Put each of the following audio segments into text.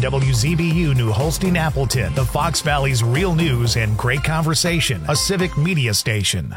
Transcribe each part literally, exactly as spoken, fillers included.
W Z B U New Holstein Appleton, the Fox Valley's real news and great conversation, a civic media station.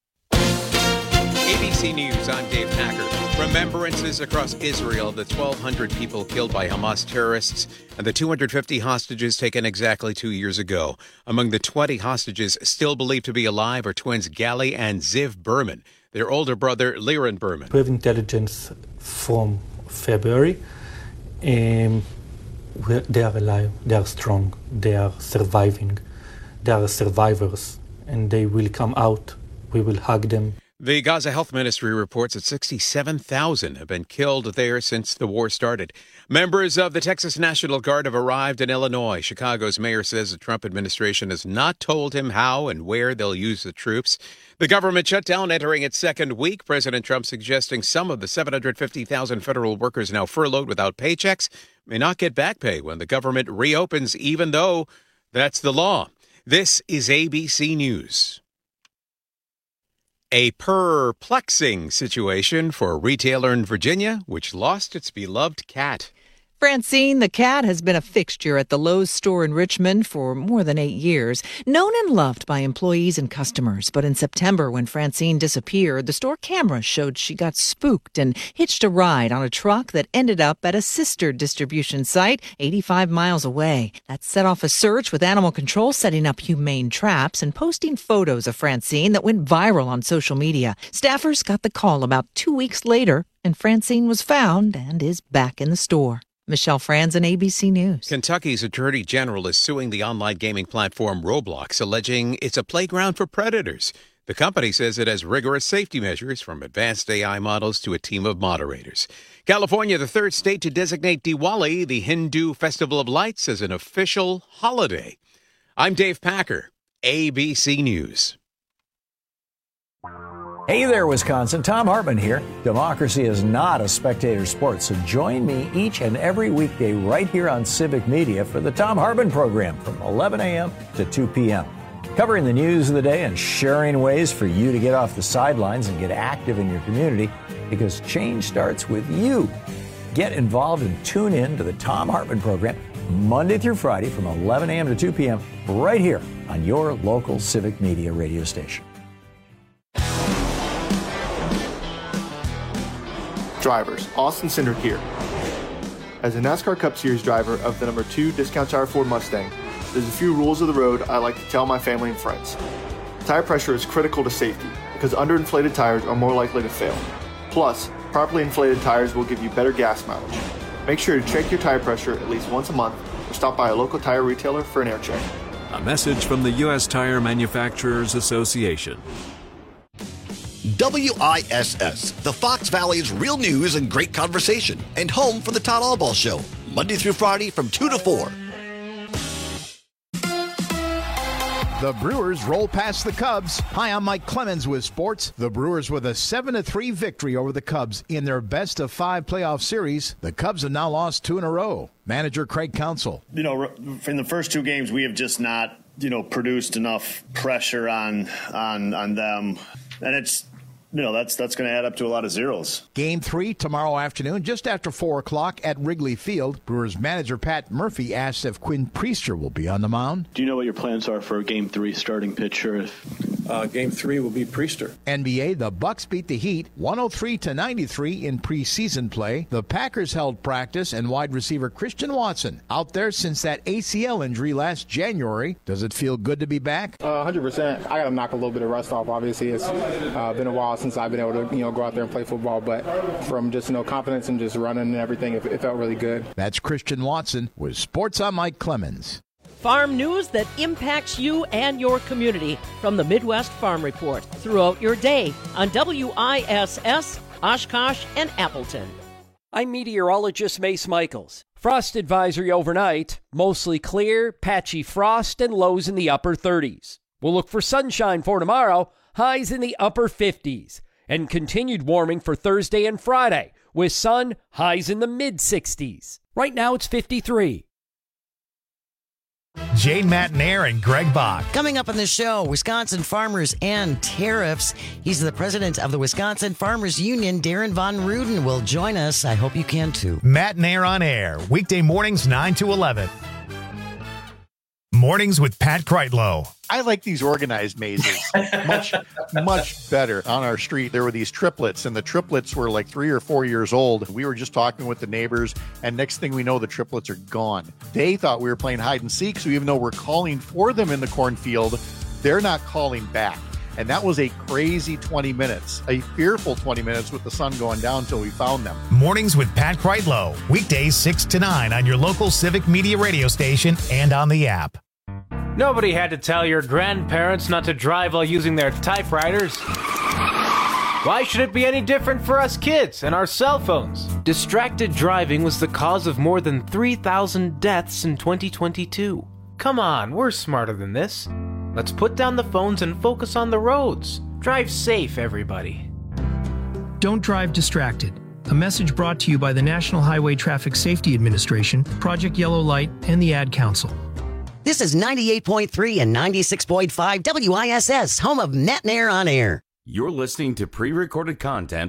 A B C News, I'm Dave Packer. Remembrances across Israel of the twelve hundred people killed by Hamas terrorists and the two hundred fifty hostages taken exactly two years ago. Among the twenty hostages still believed to be alive are twins Gali and Ziv Berman, their older brother Liran Berman. We have intelligence from February. Um, they are alive, they are strong, they are surviving, they are survivors, and they will come out. We will hug them. The Gaza Health Ministry reports that sixty-seven thousand have been killed there since the war started. Members of the Texas National Guard have arrived in Illinois. Chicago's mayor says the Trump administration has not told him how and where they'll use the troops. The government shutdown entering its second week. President Trump suggesting some of the seven hundred fifty thousand federal workers now furloughed without paychecks may not get back pay when the government reopens, even though that's the law. This is A B C News. A perplexing situation for a retailer in Virginia, which lost its beloved cat. Francine, the cat, has been a fixture at the Lowe's store in Richmond for more than eight years, known and loved by employees and customers. But in September, when Francine disappeared, the store cameras showed she got spooked and hitched a ride on a truck that ended up at a sister distribution site eighty-five miles away. That set off a search, with animal control setting up humane traps and posting photos of Francine that went viral on social media. Staffers got the call about two weeks later, and Francine was found and is back in the store. Michelle Franzen, A B C News. Kentucky's Attorney General is suing the online gaming platform Roblox, alleging it's a playground for predators. The company says it has rigorous safety measures, from advanced A I models to a team of moderators. California, the third state to designate Diwali, the Hindu Festival of Lights, as an official holiday. I'm Dave Packer, A B C News. Hey there, Wisconsin. Tom Hartman here. Democracy is not a spectator sport, so join me each and every weekday right here on Civic Media for the Tom Hartman program from eleven a.m. to two p.m. Covering the news of the day and sharing ways for you to get off the sidelines and get active in your community, because change starts with you. Get involved and tune in to the Tom Hartman program Monday through Friday from eleven a.m. to two p.m. right here on your local Civic Media radio station. Drivers, Austin Cindric here. As a NASCAR Cup Series driver of the number two Discount Tire Ford Mustang, there's a few rules of the road I like to tell my family and friends. Tire pressure is critical to safety because underinflated tires are more likely to fail. Plus, properly inflated tires will give you better gas mileage. Make sure to check your tire pressure at least once a month or stop by a local tire retailer for an air check. A message from the U S Tire Manufacturers Association. W I S S, the Fox Valley's real news and great conversation, and home for the Todd Albaugh Show, Monday through Friday from two to four. The Brewers roll past the Cubs. Hi, I'm Mike Clemens with sports. The Brewers with a seven to three victory over the Cubs in their best of five playoff series. The Cubs have now lost two in a row. Manager Craig Counsell. You know, in the first two games, we have just not, you know, produced enough pressure on on on them. And it's, you know, that's that's going to add up to a lot of zeros. Game three tomorrow afternoon, just after four o'clock at Wrigley Field. Brewers manager Pat Murphy asked if Quinn Priester will be on the mound. Do you know what your plans are for game three starting pitcher? If... Uh, game three will be Priester. N B A, the Bucks beat the Heat one oh three to ninety-three in preseason play. The Packers held practice, and wide receiver Christian Watson out there since that A C L injury last January. Does it feel good to be back? Uh, one hundred percent. I got to knock a little bit of rust off. Obviously, it's uh, been a while since I've been able to, you know, go out there and play football, but from just, you know, confidence and just running and everything, it, it felt really good. That's Christian Watson with Sports. I'm Mike Clemens. Farm news that impacts you and your community from the Midwest Farm Report throughout your day on W I S S, Oshkosh, and Appleton. I'm meteorologist Mace Michaels. Frost advisory overnight, mostly clear, patchy frost, and lows in the upper thirties. We'll look for sunshine for tomorrow, highs in the upper fifties, and continued warming for Thursday and Friday, with sun, highs in the mid-sixties. Right now it's fifty-three. Jane Matnair and Greg Bach. Coming up on the show, Wisconsin farmers and tariffs. He's the president of the Wisconsin Farmers Union. Darren Von Ruden will join us. I hope you can too. Matnair on air, weekday mornings nine to eleven. Mornings with Pat Kreitlow. I like these organized mazes much, much better. On our street, there were these triplets, and the triplets were like three or four years old. We were just talking with the neighbors, and next thing we know, the triplets are gone. They thought we were playing hide and seek, so even though we're calling for them in the cornfield, they're not calling back. And that was a crazy twenty minutes, a fearful twenty minutes with the sun going down until we found them. Mornings with Pat Kreitlow, weekdays six to nine on your local Civic Media radio station and on the app. Nobody had to tell your grandparents not to drive while using their typewriters. Why should it be any different for us kids and our cell phones? Distracted driving was the cause of more than three thousand deaths in twenty twenty-two. Come on, we're smarter than this. Let's put down the phones and focus on the roads. Drive safe, everybody. Don't drive distracted. A message brought to you by the National Highway Traffic Safety Administration, Project Yellow Light, and the Ad Council. This is ninety-eight point three and ninety-six point five W I S S, home of Matnair on Air. You're listening to pre-recorded content.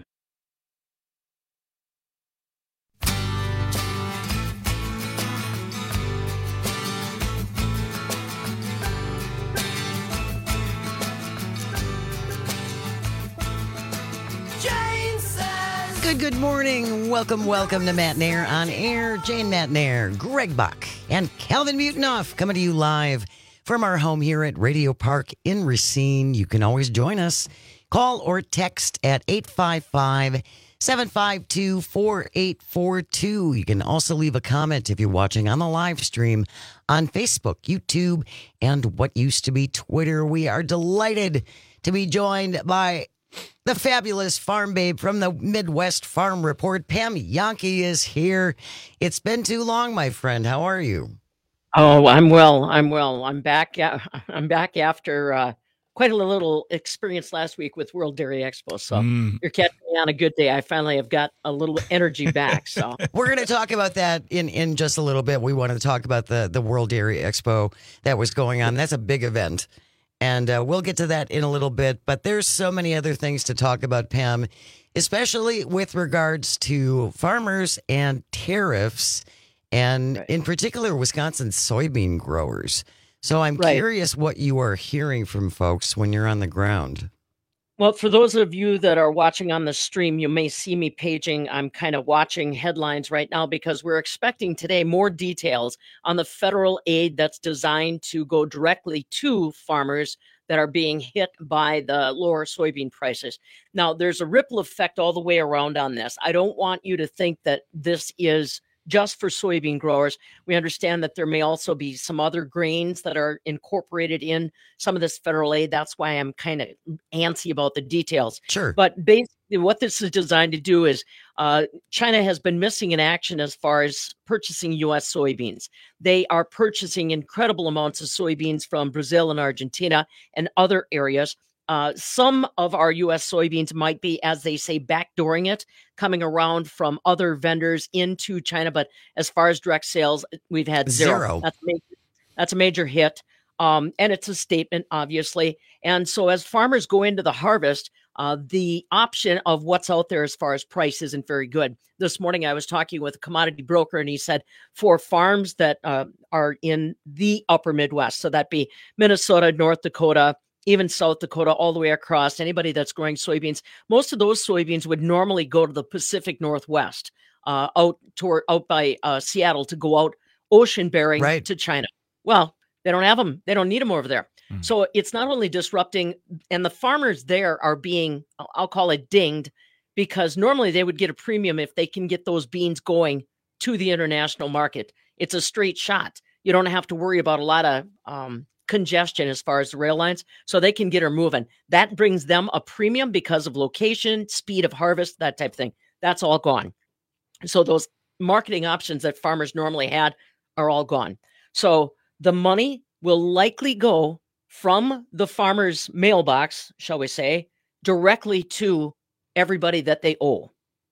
Good, good morning. Welcome, welcome to Matnair on Air. Jane Matnair, Greg Bach, and Calvin Mutenoff coming to you live from our home here at Radio Park in Racine. You can always join us. Call or text at eight five five, seven five two, four eight four two. You can also leave a comment if you're watching on the live stream on Facebook, YouTube, and what used to be Twitter. We are delighted to be joined by the fabulous farm babe from the Midwest Farm Report. Pam Jahnke is here. It's been too long, my friend. How are you? Oh, I'm well. I'm well. I'm back. I'm back after uh, quite a little experience last week with World Dairy Expo. So mm. you're catching me on a good day. I finally have got a little energy back. So we're going to talk about that in, in just a little bit. We wanted to talk about the, the World Dairy Expo that was going on. That's a big event. And uh, we'll get to that in a little bit. But there's so many other things to talk about, Pam, especially with regards to farmers and tariffs, and right. in particular, Wisconsin soybean growers. So I'm right. curious what you are hearing from folks when you're on the ground. Well, for those of you that are watching on the stream, you may see me paging. I'm kind of watching headlines right now because we're expecting today more details on the federal aid that's designed to go directly to farmers that are being hit by the lower soybean prices. Now, there's a ripple effect all the way around on this. I don't want you to think that this is just for soybean growers. We understand that there may also be some other grains that are incorporated in some of this federal aid. That's why I'm kind of antsy about the details. Sure. But basically what this is designed to do is uh, China has been missing in action as far as purchasing U S soybeans. They are purchasing incredible amounts of soybeans from Brazil and Argentina and other areas. Uh, some of our U S soybeans might be, as they say, backdooring it, coming around from other vendors into China. But as far as direct sales, we've had zero. Zero. That's, a major, that's a major hit. Um, and it's a statement, obviously. And so as farmers go into the harvest, uh, the option of what's out there as far as price isn't very good. This morning, I was talking with a commodity broker, and he said for farms that uh, are in the upper Midwest, so that'd be Minnesota, North Dakota, even South Dakota, all the way across, anybody that's growing soybeans, most of those soybeans would normally go to the Pacific Northwest, uh, out toward out by uh, Seattle to go out ocean bearing right. to China. Well, they don't have them. They don't need them over there. Mm. So it's not only disrupting, and the farmers there are being, I'll call it dinged, because normally they would get a premium if they can get those beans going to the international market. It's a straight shot. You don't have to worry about a lot of um, congestion as far as the rail lines, so they can get her moving. That brings them a premium because of location, speed of harvest, that type of thing. That's all gone. So those marketing options that farmers normally had are all gone. So the money will likely go from the farmer's mailbox, shall we say, directly to everybody that they owe,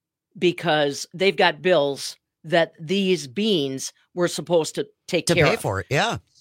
because they've got bills that these beans were supposed to take to care pay of. for it. Yeah.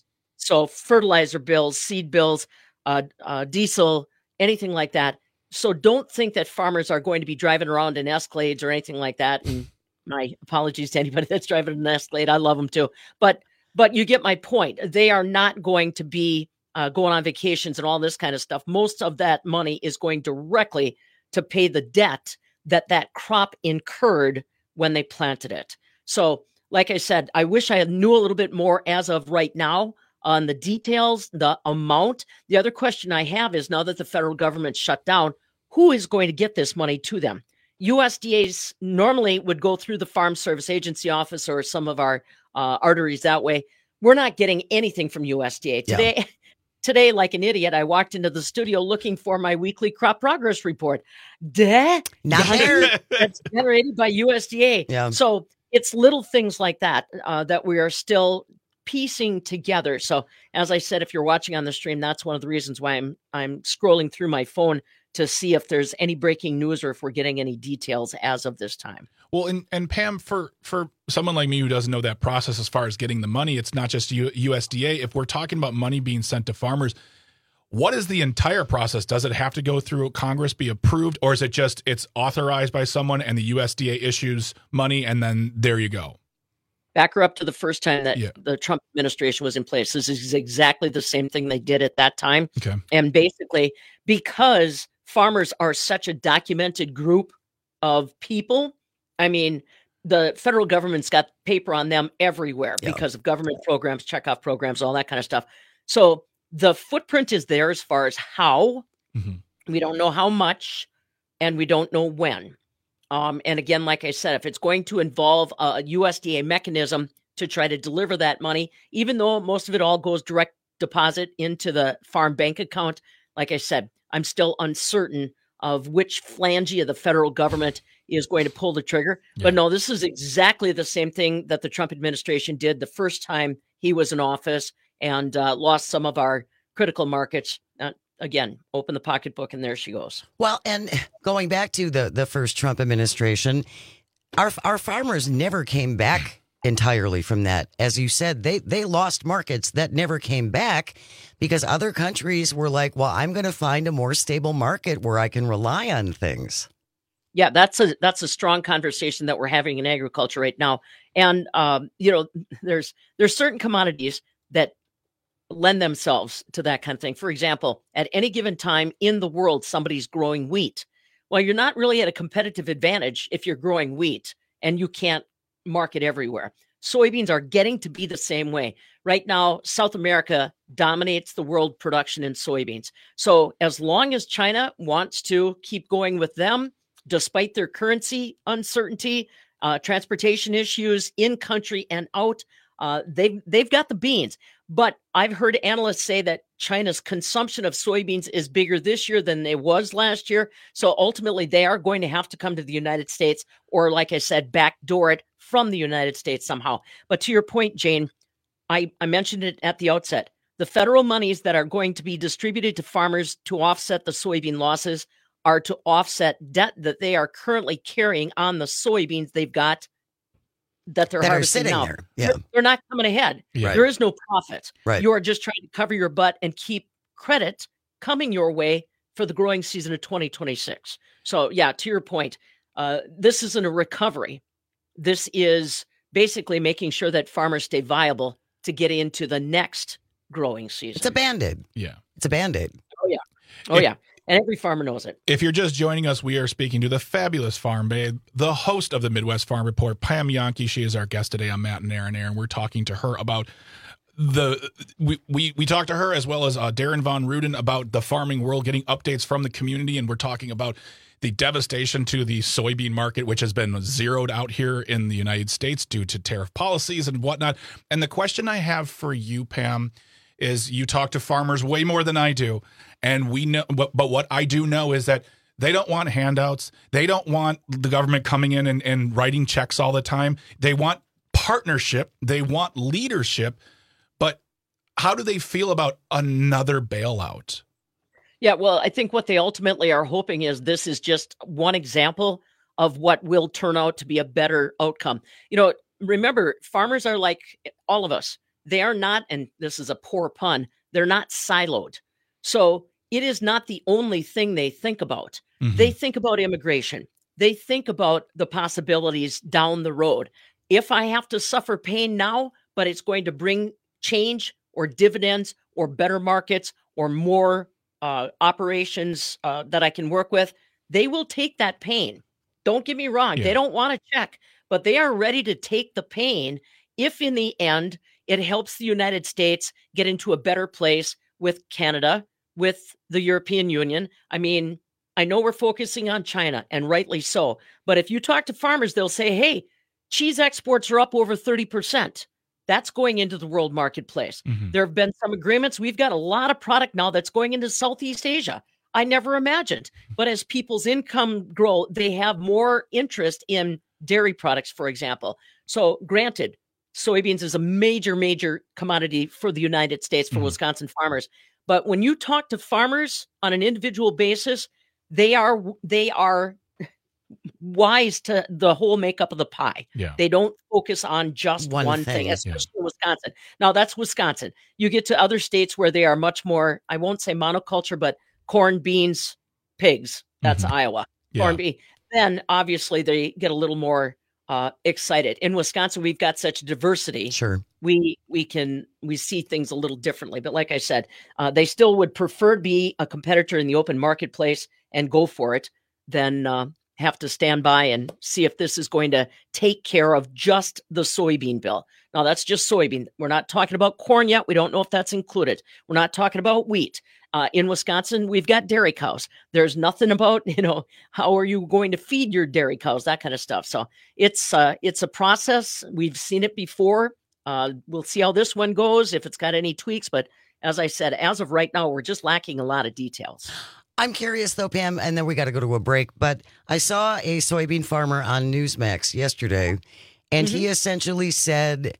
So fertilizer bills, seed bills, uh, uh, diesel, anything like that. So don't think that farmers are going to be driving around in Escalades or anything like that. And my apologies to anybody that's driving an Escalade. I love them too. But but you get my point. They are not going to be uh, going on vacations and all this kind of stuff. Most of that money is going directly to pay the debt that that crop incurred when they planted it. So like I said, I wish I knew a little bit more as of right now on the details, the amount. The other question I have is, now that the federal government shut down, who is going to get this money to them? U S D As normally would go through the Farm Service Agency office or some of our uh, arteries that way. We're not getting anything from U S D A. Today, yeah. today, like an idiot, I walked into the studio looking for my weekly crop progress report. Duh, not there. That's generated by U S D A. Yeah. So it's little things like that uh, that we are still piecing together. So as I said, if you're watching on the stream, that's one of the reasons why I'm I'm scrolling through my phone to see if there's any breaking news or if we're getting any details as of this time. Well, and, and Pam, for, for someone like me who doesn't know that process as far as getting the money, it's not just U- USDA. If we're talking about money being sent to farmers, what is the entire process? Does it have to go through Congress, be approved, or is it just it's authorized by someone and the U S D A issues money and then there you go? Back her up to the first time that yeah. the Trump administration was in place. This is exactly the same thing they did at that time. Okay. And basically, because farmers are such a documented group of people, I mean, the federal government's got paper on them everywhere yeah. because of government programs, checkoff programs, all that kind of stuff. So the footprint is there as far as how. Mm-hmm. We don't know how much, and we don't know when. Um, and again, like I said, if it's going to involve a U S D A mechanism to try to deliver that money, even though most of it all goes direct deposit into the farm bank account, like I said, I'm still uncertain of which phalange of the federal government is going to pull the trigger. Yeah. But no, this is exactly the same thing that the Trump administration did the first time he was in office and uh, lost some of our critical markets. Uh, again, open the pocketbook and there she goes. Well, and going back to the, the first Trump administration, our our farmers never came back entirely from that. As you said, they they lost markets that never came back because other countries were like, well, I'm going to find a more stable market where I can rely on things. Yeah, that's a that's a strong conversation that we're having in agriculture right now. And, um, you know, there's there's certain commodities that lend themselves to that kind of thing. For example, at any given time in the world, somebody's growing wheat. Well, you're not really at a competitive advantage if you're growing wheat and you can't market everywhere. Soybeans are getting to be the same way. Right now, South America dominates the world production in soybeans. So as long as China wants to keep going with them, despite their currency uncertainty, uh, transportation issues in country and out, uh, they've, they've got the beans. But I've heard analysts say that China's consumption of soybeans is bigger this year than it was last year. So ultimately, they are going to have to come to the United States or, like I said, backdoor it from the United States somehow. But to your point, Jane, I, I mentioned it at the outset. The federal monies that are going to be distributed to farmers to offset the soybean losses are to offset debt that they are currently carrying on the soybeans they've got that they're that harvesting now. There. Yeah. They're, they're not coming ahead. Right. There is no profit. Right. You are just trying to cover your butt and keep credit coming your way for the growing season of twenty twenty-six. So yeah, to your point, uh, this isn't a recovery. This is basically making sure that farmers stay viable to get into the next growing season. It's a Band-Aid. Yeah. It's a Band-Aid. Oh yeah. Oh If- yeah. And every farmer knows it. If you're just joining us, we are speaking to the fabulous Farm Babe, the host of the Midwest Farm Report, Pam Jahnke. She is our guest today on Matt and Aaron Air, and we're talking to her about the we we, we talked to her as well as uh, Darren Von Ruden about the farming world, getting updates from the community, and we're talking about the devastation to the soybean market, which has been zeroed out here in the United States due to tariff policies and whatnot. And the question I have for you, Pam, is you talk to farmers way more than I do. And we know, but, but what I do know is that they don't want handouts. They don't want the government coming in and, and writing checks all the time. They want partnership. They want leadership. But how do they feel about another bailout? Yeah, well, I think what they ultimately are hoping is this is just one example of what will turn out to be a better outcome. You know, remember, farmers are like all of us. they are not, and this is a poor pun, they're not siloed. So it is not the only thing they think about. Mm-hmm. They think about immigration. They think about the possibilities down the road. If I have to suffer pain now, but it's going to bring change or dividends or better markets or more uh, operations uh, that I can work with, they will take that pain. Don't get me wrong. Yeah. They don't want to check, but they are ready to take the pain if in the end it helps the United States get into a better place with Canada, with the European Union. I mean, I know we're focusing on China, and rightly so. But if you talk to farmers, they'll say, hey, cheese exports are up over thirty percent. That's going into the world marketplace. Mm-hmm. There have been some agreements. We've got a lot of product now that's going into Southeast Asia. I never imagined. But as people's income grow, they have more interest in dairy products, for example. So granted, soybeans is a major, major commodity for the United States, for mm-hmm. Wisconsin farmers. But when you talk to farmers on an individual basis, they are they are wise to the whole makeup of the pie. Yeah. They don't focus on just one, one thing, thing, especially yeah. Wisconsin. Now, that's Wisconsin. You get to other states where they are much more, I won't say monoculture, but corn, beans, pigs. That's mm-hmm. Iowa. Yeah. Corn, bean. Then, obviously, they get a little more uh, excited. In Wisconsin, we've got such diversity. Sure. We we can we see things a little differently. But like I said, uh, they still would prefer to be a competitor in the open marketplace and go for it than uh, have to stand by and see if this is going to take care of just the soybean bill. Now, that's just soybean. We're not talking about corn yet. We don't know if that's included. We're not talking about wheat. Uh, in Wisconsin, we've got dairy cows. There's nothing about, you know, how are you going to feed your dairy cows, that kind of stuff. So it's uh, it's a process. We've seen it before. Uh, we'll see how this one goes, if it's got any tweaks. But as I said, as of right now, we're just lacking a lot of details. I'm curious, though, Pam, and then we got to go to a break, but I saw a soybean farmer on Newsmax yesterday, and mm-hmm. he essentially said,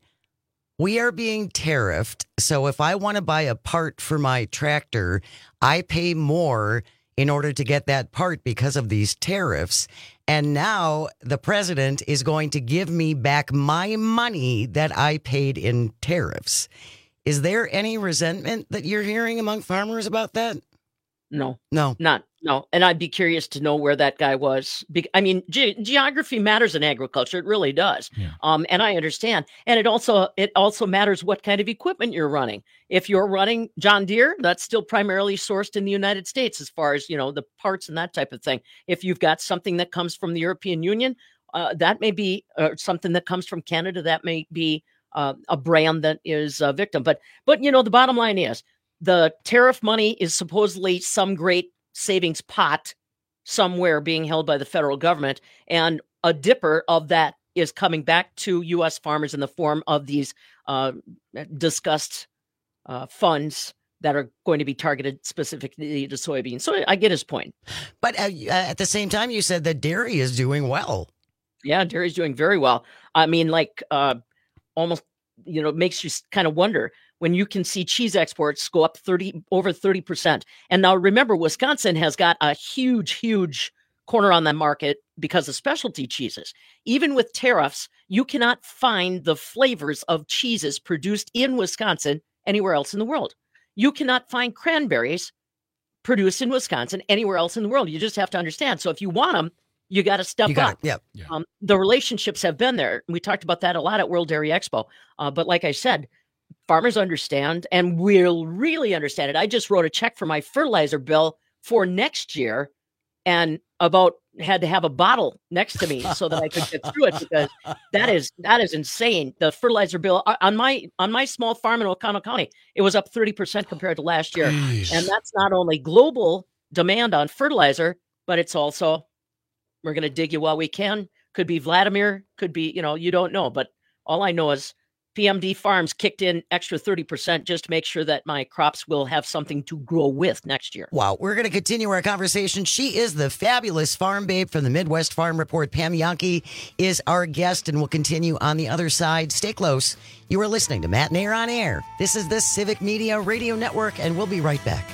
we are being tariffed, so if I want to buy a part for my tractor, I pay more in order to get that part because of these tariffs, and now the president is going to give me back my money that I paid in tariffs. Is there any resentment that you're hearing among farmers about that? No, no, not no. And I'd be curious to know where that guy was. Be- I mean, ge- geography matters in agriculture. It really does. Yeah. Um, and I understand. And it also it also matters what kind of equipment you're running. If you're running John Deere, that's still primarily sourced in the United States as far as, you know, the parts and that type of thing. If you've got something that comes from the European Union, uh, that may be uh, something that comes from Canada. That may be uh, a brand that is a victim. But but, you know, the bottom line is, the tariff money is supposedly some great savings pot somewhere being held by the federal government, and a dipper of that is coming back to U S farmers in the form of these uh, discussed uh, funds that are going to be targeted specifically to soybeans. So I get his point. But uh, at the same time, you said that dairy is doing well. Yeah, dairy is doing very well. I mean, like uh, almost, you know, it makes you kind of wonder when you can see cheese exports go up thirty over thirty percent. And now remember, Wisconsin has got a huge, huge corner on the market because of specialty cheeses. Even with tariffs, you cannot find the flavors of cheeses produced in Wisconsin anywhere else in the world. You cannot find cranberries produced in Wisconsin anywhere else in the world. You just have to understand. So if you want them, you got to step you got up. It. Yep. Yeah. Um, the relationships have been there. We talked about that a lot at World Dairy Expo. Uh, but like I said, farmers understand and will really understand it. I just wrote a check for my fertilizer bill for next year and about had to have a bottle next to me so that I could get through it, because that is that is insane. The fertilizer bill on my on my small farm in Oconto County, it was up thirty percent compared to last year. Jeez. And that's not only global demand on fertilizer, but it's also, we're going to dig you while we can. Could be Vladimir, could be, you know, you don't know. But all I know is P M D Farms kicked in extra thirty percent just to make sure that my crops will have something to grow with next year. Wow. We're going to continue our conversation. She is the fabulous farm babe from the Midwest Farm Report. Pam Jahnke is our guest, and we'll continue on the other side. Stay close. You are listening to Matt Nair on Air. This is the Civic Media Radio Network, and we'll be right back.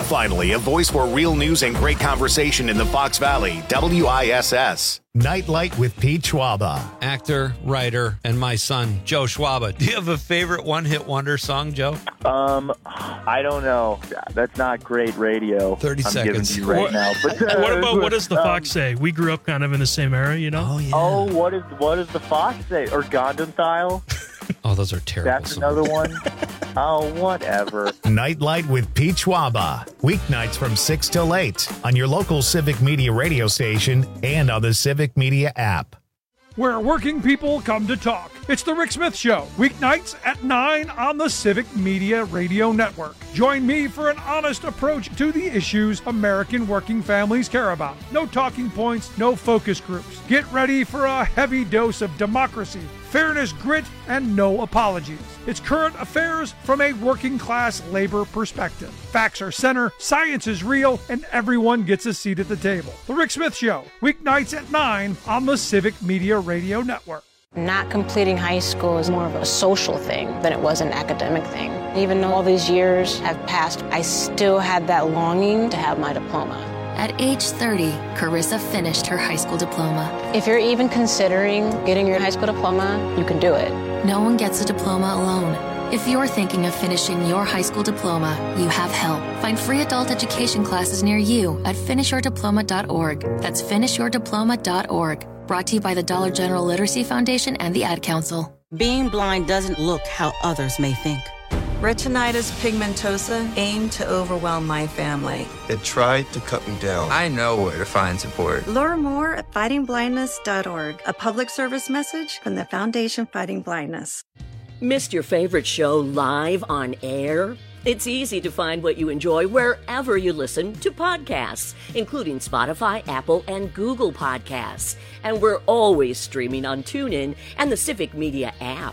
Finally, a voice for real news and great conversation in the Fox Valley, W I S S. Nightlight with Pete Schwaba. Actor, writer, and my son, Joe Schwaba. Do you have a favorite one-hit wonder song, Joe? Um, I don't know. That's not great radio. thirty I'm seconds. giving you right what, now. But, uh, what about, what does the um, Fox say? We grew up kind of in the same era, you know? Oh, yeah. Oh, what is what does the Fox say? Or Gangnam Style? Oh, those are terrible That's songs. another one. Oh, whatever. Nightlight with Pete Schwaba. Weeknights from six till eight on your local Civic Media radio station and on the Civic Media app. Where working people come to talk. It's the Rick Smith Show, weeknights at nine on the Civic Media Radio Network. Join me for an honest approach to the issues American working families care about. No talking points, no focus groups. Get ready for a heavy dose of democracy, fairness, grit, and no apologies. It's current affairs from a working class labor perspective. Facts are center, science is real, and everyone gets a seat at the table. The Rick Smith Show, weeknights at nine on the Civic Media Radio Network. Not completing high school is more of a social thing than it was an academic thing. Even though all these years have passed, I still had that longing to have my diploma. At age thirty, Carissa finished her high school diploma. If you're even considering getting your high school diploma, you can do it. No one gets a diploma alone. If you're thinking of finishing your high school diploma, you have help. Find free adult education classes near you at finish your diploma dot org. That's finish your diploma dot org. Brought to you by the Dollar General Literacy Foundation and the Ad Council. Being blind doesn't look how others may think. Retinitis pigmentosa aimed to overwhelm my family. It tried to cut me down. I know where to find support. Learn more at fighting blindness dot org, a public service message from the Foundation Fighting Blindness. Missed your favorite show live on air? It's easy to find what you enjoy wherever you listen to podcasts, including Spotify, Apple, and Google Podcasts. And we're always streaming on TuneIn and the Civic Media app.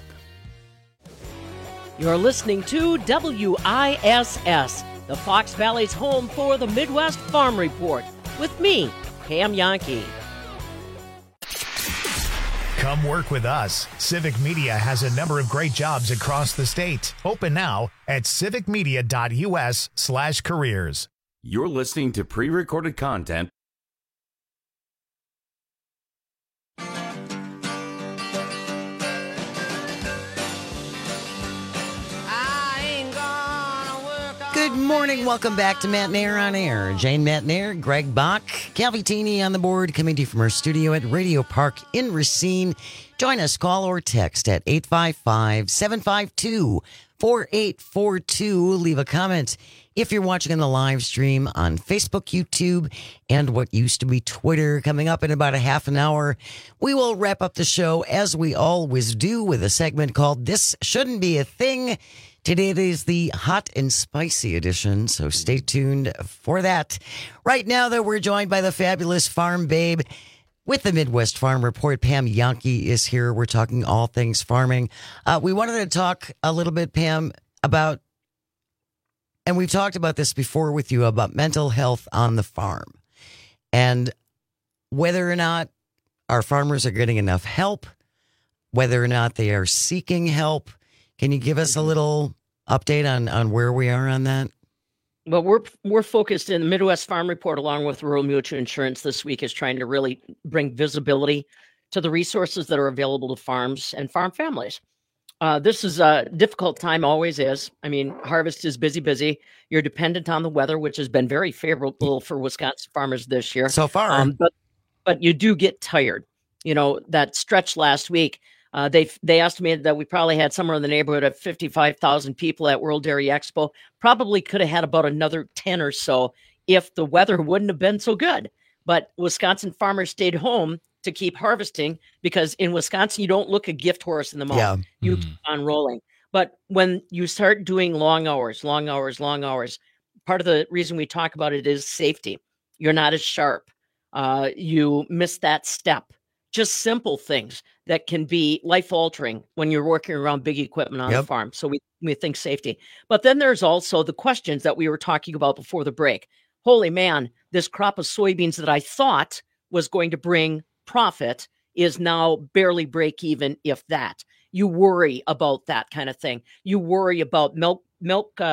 You're listening to W I S S, the Fox Valley's home for the Midwest Farm Report, with me, Pam Yankee. Come work with us. Civic Media has a number of great jobs across the state. Open now at civic media dot U S slash careers. You're listening to pre-recorded content. Good morning. Welcome back to Matt Nair on Air. Jane Matt Nair, Greg Bach, Calvitini on the board, coming to you from our studio at Radio Park in Racine. Join us, call or text at eight five five, seven five two, four eight four two. Leave a comment if you're watching on the live stream on Facebook, YouTube, and what used to be Twitter. Coming up in about a half an hour, we will wrap up the show as we always do with a segment called This Shouldn't Be a Thing. Today it is the hot and spicy edition, so stay tuned for that. Right now, though, we're joined by the fabulous Farm Babe with the Midwest Farm Report. Pam Yankee is here. We're talking all things farming. Uh, we wanted to talk a little bit, Pam, about, and we've talked about this before with you, about mental health on the farm and whether or not our farmers are getting enough help, whether or not they are seeking help. Can you give us a little update on, on where we are on that? Well, we're we're focused in the Midwest Farm Report, along with Rural Mutual Insurance this week, is trying to really bring visibility to the resources that are available to farms and farm families. Uh, this is a difficult time, always is. I mean, harvest is busy, busy. You're dependent on the weather, which has been very favorable for Wisconsin farmers this year. So far. Um, but, but you do get tired. You know, that stretch last week, Uh, they they estimated that we probably had somewhere in the neighborhood of fifty-five thousand people at World Dairy Expo. Probably could have had about another ten or so if the weather wouldn't have been so good. But Wisconsin farmers stayed home to keep harvesting, because in Wisconsin, you don't look a gift horse in the mouth. Yeah. You Mm. keep on rolling. But when you start doing long hours, long hours, long hours, part of the reason we talk about it is safety. You're not as sharp. Uh, you miss that step. Just simple things that can be life-altering when you're working around big equipment on Yep. the farm. So we, we think safety. But then there's also the questions that we were talking about before the break. Holy man, this crop of soybeans that I thought was going to bring profit is now barely break even, if that. You worry about that kind of thing. You worry about milk milk uh,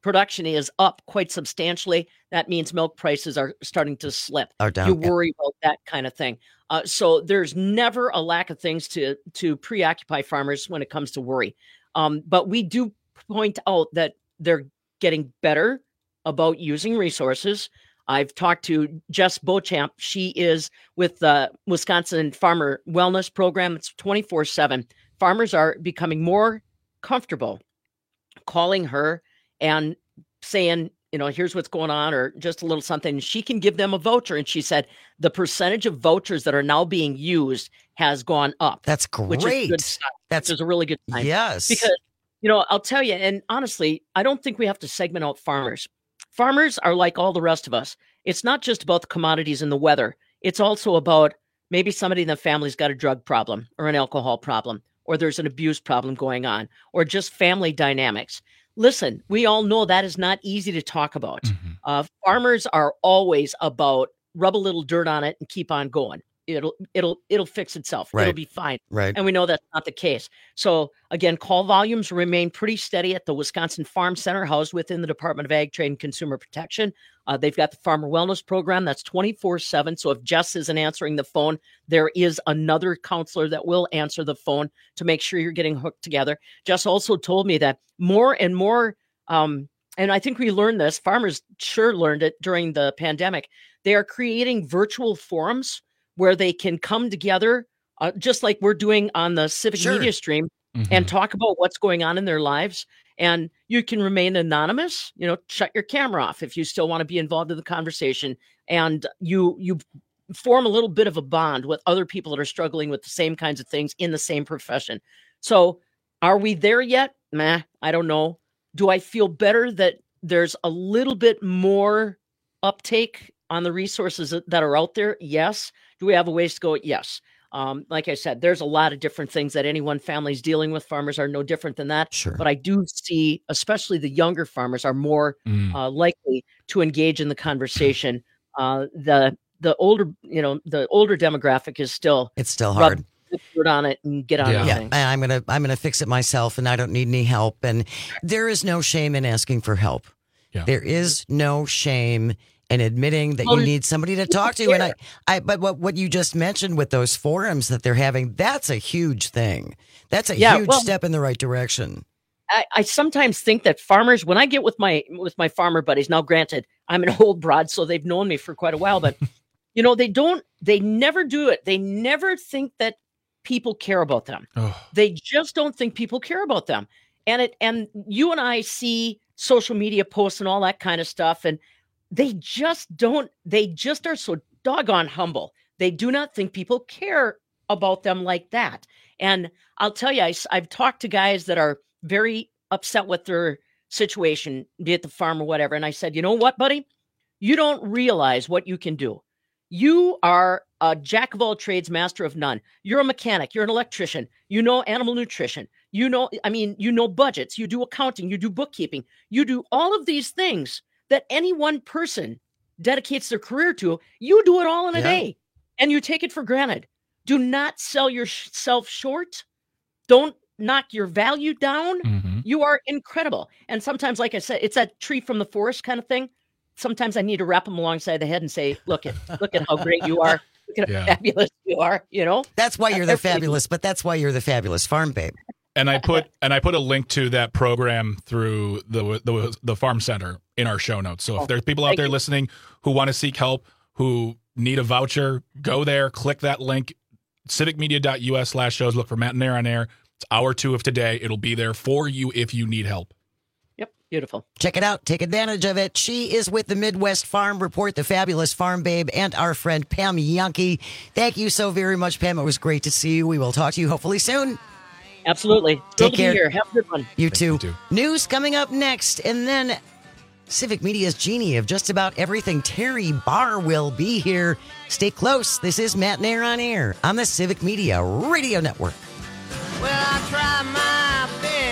production is up quite substantially, that means milk prices are starting to slip. Are down, you yeah. worry about that kind of thing. Uh, so there's never a lack of things to to preoccupy farmers when it comes to worry. Um, but we do point out that they're getting better about using resources. I've talked to Jess Beauchamp. She is with the Wisconsin Farmer Wellness Program. It's twenty-four seven. Farmers are becoming more comfortable calling her and saying, you know, here's what's going on, or just a little something. She can give them a voucher. And she said the percentage of vouchers that are now being used has gone up. That's great. Which is good sign. That's which is a really good sign. Yes. Because, you know, I'll tell you, and honestly, I don't think we have to segment out farmers. Farmers are like all the rest of us. It's not just about the commodities and the weather. It's also about maybe somebody in the family's got a drug problem or an alcohol problem, or there's an abuse problem going on, or just family dynamics. Listen, we all know that is not easy to talk about. Mm-hmm. Uh, farmers are always about rub a little dirt on it and keep on going. It'll it'll it'll fix itself. Right. It'll be fine. Right. And we know that's not the case. So again, call volumes remain pretty steady at the Wisconsin Farm Center, housed within the Department of Ag, Trade, and Consumer Protection. Uh, they've got the Farmer Wellness Program that's twenty-four seven. So if Jess isn't answering the phone, there is another counselor that will answer the phone to make sure you're getting hooked together. Jess also told me that more and more, um, and I think we learned this, farmers sure learned it during the pandemic, they are creating virtual forums where they can come together, uh, just like we're doing on the Civic Sure. Media stream, Mm-hmm. and talk about what's going on in their lives. And you can remain anonymous, you know, shut your camera off if you still want to be involved in the conversation. And you you form a little bit of a bond with other people that are struggling with the same kinds of things in the same profession. So are we there yet? Meh, I don't know. Do I feel better that there's a little bit more uptake on the resources that that are out there? Yes. Do we have a ways to go? Yes. Um, like I said, there's a lot of different things that any one family is dealing with. Farmers are no different than that. Sure. But I do see, especially the younger farmers, are more Mm. uh, likely to engage in the conversation. Uh, the the older, you know, the older demographic is still It's still rub hard. dirt on it and get on Yeah. with Yeah, things. and I'm gonna I'm gonna fix it myself, and I don't need any help. And there is no shame in asking for help. Yeah. There is no shame in admitting that Well, you need somebody to talk to. And I, I, but what what you just mentioned with those forums that they're having, that's a huge thing. That's a Yeah, huge well- step in the right direction. I, I sometimes think that farmers, when I get with my with my farmer buddies, now granted, I'm an old broad, so they've known me for quite a while, but you know, they don't, they never do it. They never think that people care about them. Oh. They just don't think people care about them. And it, and you and I see social media posts and all that kind of stuff, and they just don't, they just are so doggone humble. They do not think people care about them like that. And I'll tell you, I, I've talked to guys that are very upset with their situation, be it the farm or whatever. And I said, you know what, buddy? You don't realize what you can do. You are a jack of all trades, master of none. You're a mechanic. You're an electrician. You know animal nutrition. You know, I mean, you know budgets. You do accounting. You do bookkeeping. You do all of these things that any one person dedicates their career to. You do it all in a Yeah. day, and you take it for granted. Do not sell yourself short. Don't knock your value down. Mm-hmm. You are incredible. And sometimes, like I said, it's that tree from the forest kind of thing. Sometimes I need to wrap them alongside the head and say, look at, look at how great you are. Look at Yeah. how fabulous you are, you know? That's why you're the Everybody- fabulous, but that's why you're the fabulous farm babe. And I put and I put a link to that program through the the, the Farm Center in our show notes. So if Oh, there's people out thank there you. listening who want to seek help, who need a voucher, go there, click that link, civicmedia.us slash shows. Look for Matt and Air on Air. It's hour two of today. It'll be there for you if you need help. Yep, beautiful. Check it out. Take advantage of it. She is with the Midwest Farm Report, the fabulous farm babe, and our friend Pam Yankee. Thank you so very much, Pam. It was great to see you. We will talk to you hopefully soon. Absolutely. Take Thrilled to be care. here. Have a good one. You Thank too. you, too. News coming up next, and then Civic Media's genie of just about everything. Terry Barr will be here. Stay close. This is Matt and Air on Air on the Civic Media Radio Network. Well, I try my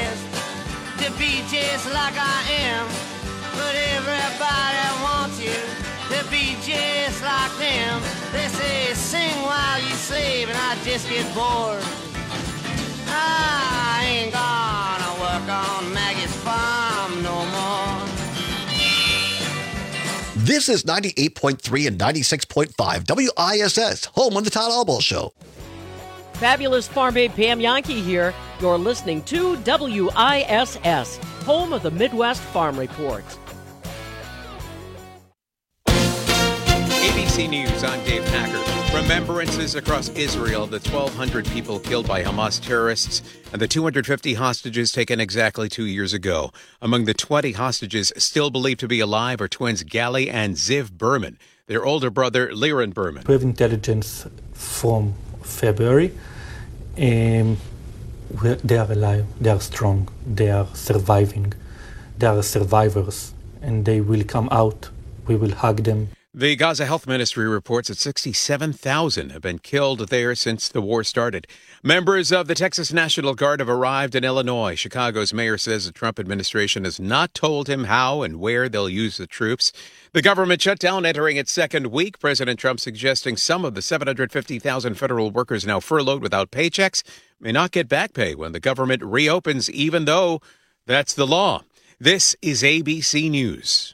best to be just like I am, but everybody wants you to be just like them. They say sing while you slave, and I just get bored. I ain't gonna work on Maggie's farm no more. This is ninety-eight point three and ninety-six point five W I S S, home of the Todd Albaugh Show. Fabulous Farm Babe Pam Yankee here. You're listening to W I S S, home of the Midwest Farm Report. A B C News, I'm Dave Packer. Remembrances across Israel of the twelve hundred people killed by Hamas terrorists and the two hundred fifty hostages taken exactly two years ago. Among the twenty hostages still believed to be alive are twins Gali and Ziv Berman, their older brother Liran Berman. We have intelligence from February. Um, they are alive, they are strong, they are surviving, they are survivors, and they will come out. We will hug them. The Gaza Health Ministry reports that sixty-seven thousand have been killed there since the war started. Members of the Texas National Guard have arrived in Illinois. Chicago's mayor says the Trump administration has not told him how and where they'll use the troops. The government shutdown entering its second week. President Trump suggesting some of the seven hundred fifty thousand federal workers now furloughed without paychecks may not get back pay when the government reopens, even though that's the law. This is A B C News.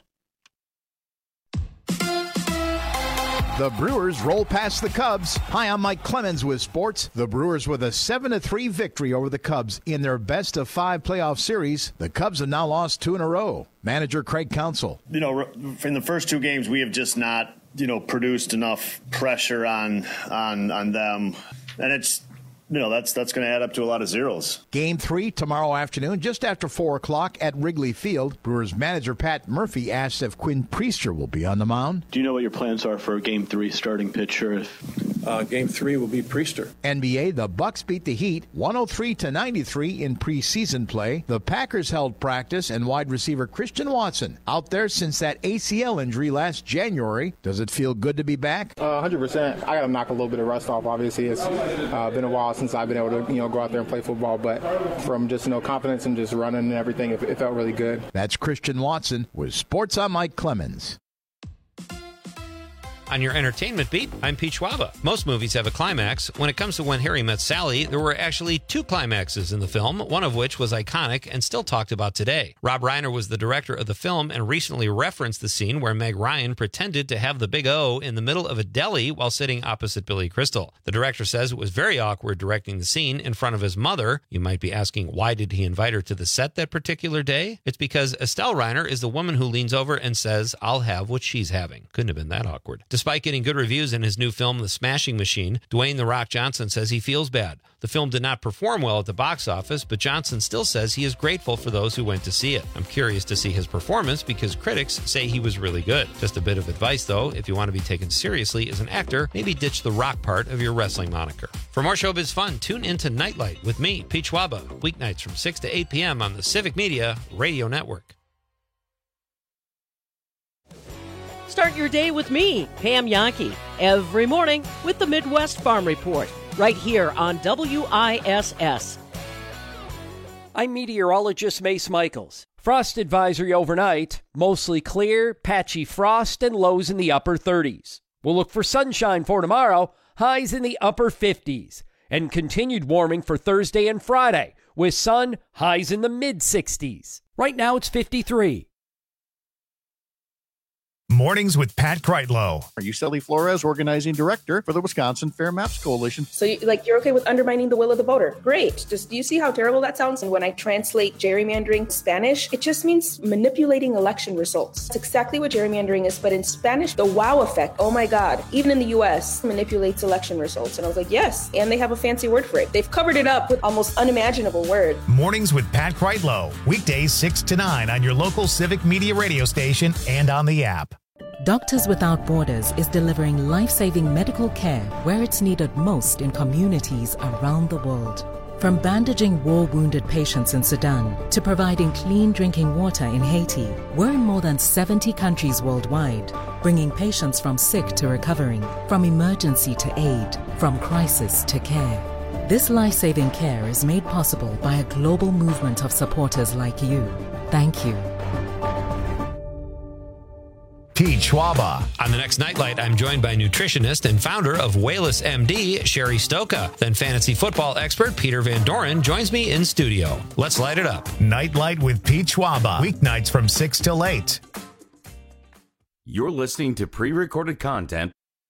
The Brewers roll past the Cubs. Hi, I'm Mike Clemens with sports. The Brewers with a seven to three victory over the Cubs in their best of five playoff series. The Cubs have now lost two in a row. Manager Craig Counsell. You know, in the first two games, we have just not, you know, produced enough pressure on on on them. And it's, you know, that's that's going to add up to a lot of zeros. Game three tomorrow afternoon, just after four o'clock at Wrigley Field. Brewers manager Pat Murphy asks if Quinn Priester will be on the mound. Do you know what your plans are for game three starting pitcher? Uh, game three will be Priester. N B A, the Bucks beat the Heat one oh three to ninety-three in preseason play. The Packers held practice, and wide receiver Christian Watson out there since that A C L injury last January. Does it feel good to be back? Uh, one hundred percent. I got to knock a little bit of rust off. Obviously, it's uh, been a while since I've been able to, you know, go out there and play football. But from just, you know, confidence and just running and everything, it, it felt really good. That's Christian Watson with Sports. I'm Mike Clemens. On your entertainment beat, I'm Pete Schwaba. Most movies have a climax. When it comes to When Harry Met Sally, there were actually two climaxes in the film, one of which was iconic and still talked about today. Rob Reiner was the director of the film and recently referenced the scene where Meg Ryan pretended to have the big O in the middle of a deli while sitting opposite Billy Crystal. The director says it was very awkward directing the scene in front of his mother. You might be asking, why did he invite her to the set that particular day? It's because Estelle Reiner is the woman who leans over and says, "I'll have what she's having." Couldn't have been that awkward. Despite getting good reviews in his new film, The Smashing Machine, Dwayne "The Rock" Johnson says he feels bad. The film did not perform well at the box office, but Johnson still says he is grateful for those who went to see it. I'm curious to see his performance because critics say he was really good. Just a bit of advice, though, if you want to be taken seriously as an actor, maybe ditch the rock part of your wrestling moniker. For more showbiz fun, tune into Nightlight with me, Pete Schwaba, weeknights from six to eight p.m. on the Civic Media Radio Network. Start your day with me, Pam Yankee, every morning with the Midwest Farm Report, right here on W I S S. I'm meteorologist Mace Michaels. Frost advisory overnight, mostly clear, patchy frost, and lows in the upper thirties. We'll look for sunshine for tomorrow, highs in the upper fifties, and continued warming for Thursday and Friday, with sun, highs in the mid-sixties. Right now it's fifty-three. Mornings with Pat Kreitlow. Are you Sally Flores, organizing director for the Wisconsin Fair Maps Coalition? So, you, like, you're okay with undermining the will of the voter? Great. Just, do you see how terrible that sounds? And when I translate gerrymandering Spanish, it just means manipulating election results. It's exactly what gerrymandering is, but in Spanish, the wow effect, oh my God, even in the U S, manipulates election results. And I was like, yes, and they have a fancy word for it. They've covered it up with almost unimaginable word. Mornings with Pat Kreitlow. Weekdays six to nine on your local Civic Media radio station and on the app. Doctors Without Borders is delivering life-saving medical care where it's needed most in communities around the world. From bandaging war-wounded patients in Sudan to providing clean drinking water in Haiti, we're in more than seventy countries worldwide, bringing patients from sick to recovering, from emergency to aid, from crisis to care. This life-saving care is made possible by a global movement of supporters like you. Thank you. Pete Schwaba. On the next Nightlight, I'm joined by nutritionist and founder of Wayless M D, Sherry Stoka. Then fantasy football expert Peter Van Doren joins me in studio. Let's light it up. Nightlight with Pete Schwaba. Weeknights from six till eight. You're listening to pre-recorded content.